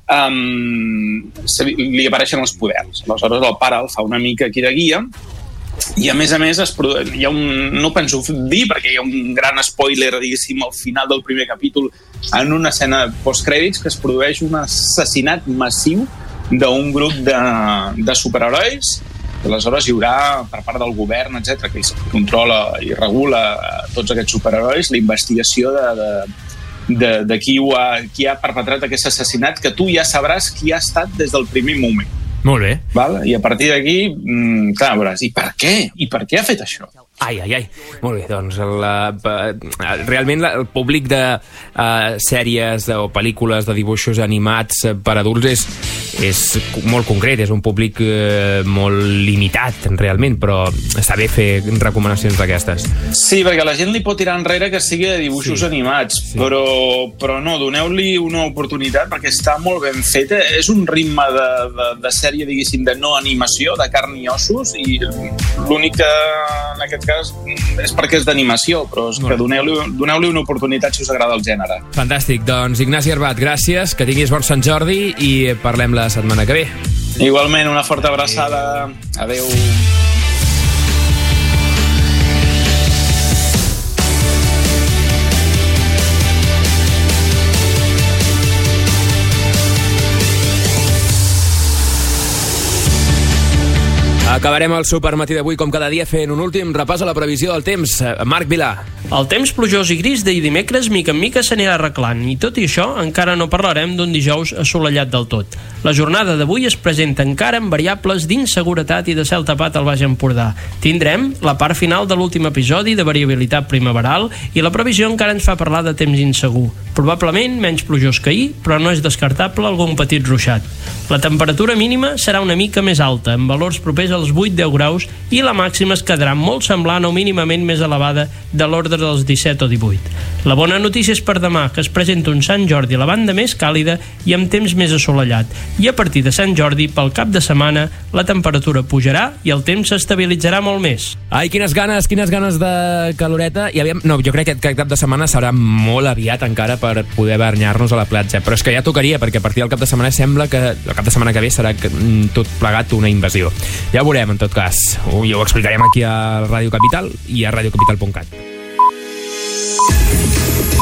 li apareixen els poders. Aleshores el pare el fa una mica aquí de guia, i a més hi ha no penso dir perquè hi ha un gran spoiler, diguéssim, al final del primer capítol, en una escena postcrèdits, que es produeix un assassinat massiu d'un grup de superherois. Aleshores hi haurà, per part del govern, etc., que controla i regula tots aquests superherois, la investigació de qui ha perpetrat aquest assassinat, que tu ja sabràs qui ha estat des del primer moment. Molt bé. Val? I a partir d'aquí, clar, veuràs, i per què? I per què ha fet això? Ai. Molt bé, doncs realment el públic de sèries o pel·lícules de dibuixos animats per adults és molt concret, és un públic molt limitat, realment, però està bé fer recomanacions d'aquestes. Sí, perquè la gent li pot tirar enrere que sigui de dibuixos animats, però no, doneu-li una oportunitat perquè està molt ben feta. És un ritme de sèrie, diguéssim, de no animació, de carn i ossos, i l'únic que en aquest cas és perquè és d'animació, però és que doneu-li una oportunitat si us agrada el gènere. Fantàstic, doncs Ignasi Arbat, gràcies, que tinguis bon Sant Jordi i parlem la setmana que ve. Igualment, una forta abraçada. Adeu. Acabarem el supermatí d'avui, com cada dia, fent un últim repàs a la previsió del temps. Marc Vilà. El temps plujós i gris d'ahir dimecres mica en mica s'anirà arreglant, i tot i això encara no parlarem d'un dijous assolellat del tot. La jornada d'avui es presenta encara amb variables d'inseguretat i de cel tapat al Baix Empordà. Tindrem la part final de l'últim episodi de variabilitat primaveral i la previsió encara ens fa parlar de temps insegur. Probablement menys plujós que ahir, però no és descartable algun petit ruixat. La temperatura mínima serà una mica més alta, amb valors propers als 8-10 graus, i la màxima es quedarà molt semblant o mínimament més elevada de l'ordre dels 17 o 18. La bona notícia és per demà, que es presenta un Sant Jordi a la banda més càlida i amb temps més assolellat. I a partir de Sant Jordi, pel cap de setmana, la temperatura pujarà i el temps s'estabilitzarà molt més. Ai, quines ganes de caloreta. I no, jo crec que cap de setmana serà molt aviat encara per poder banyar-nos a la platja, però és que ja tocaria, perquè a partir del cap de setmana sembla que el cap de setmana que ve serà tot plegat una invasió. Ja ho veurem, en tot cas. I ho explicarem aquí a Ràdio Capital i a radiocapital.cat.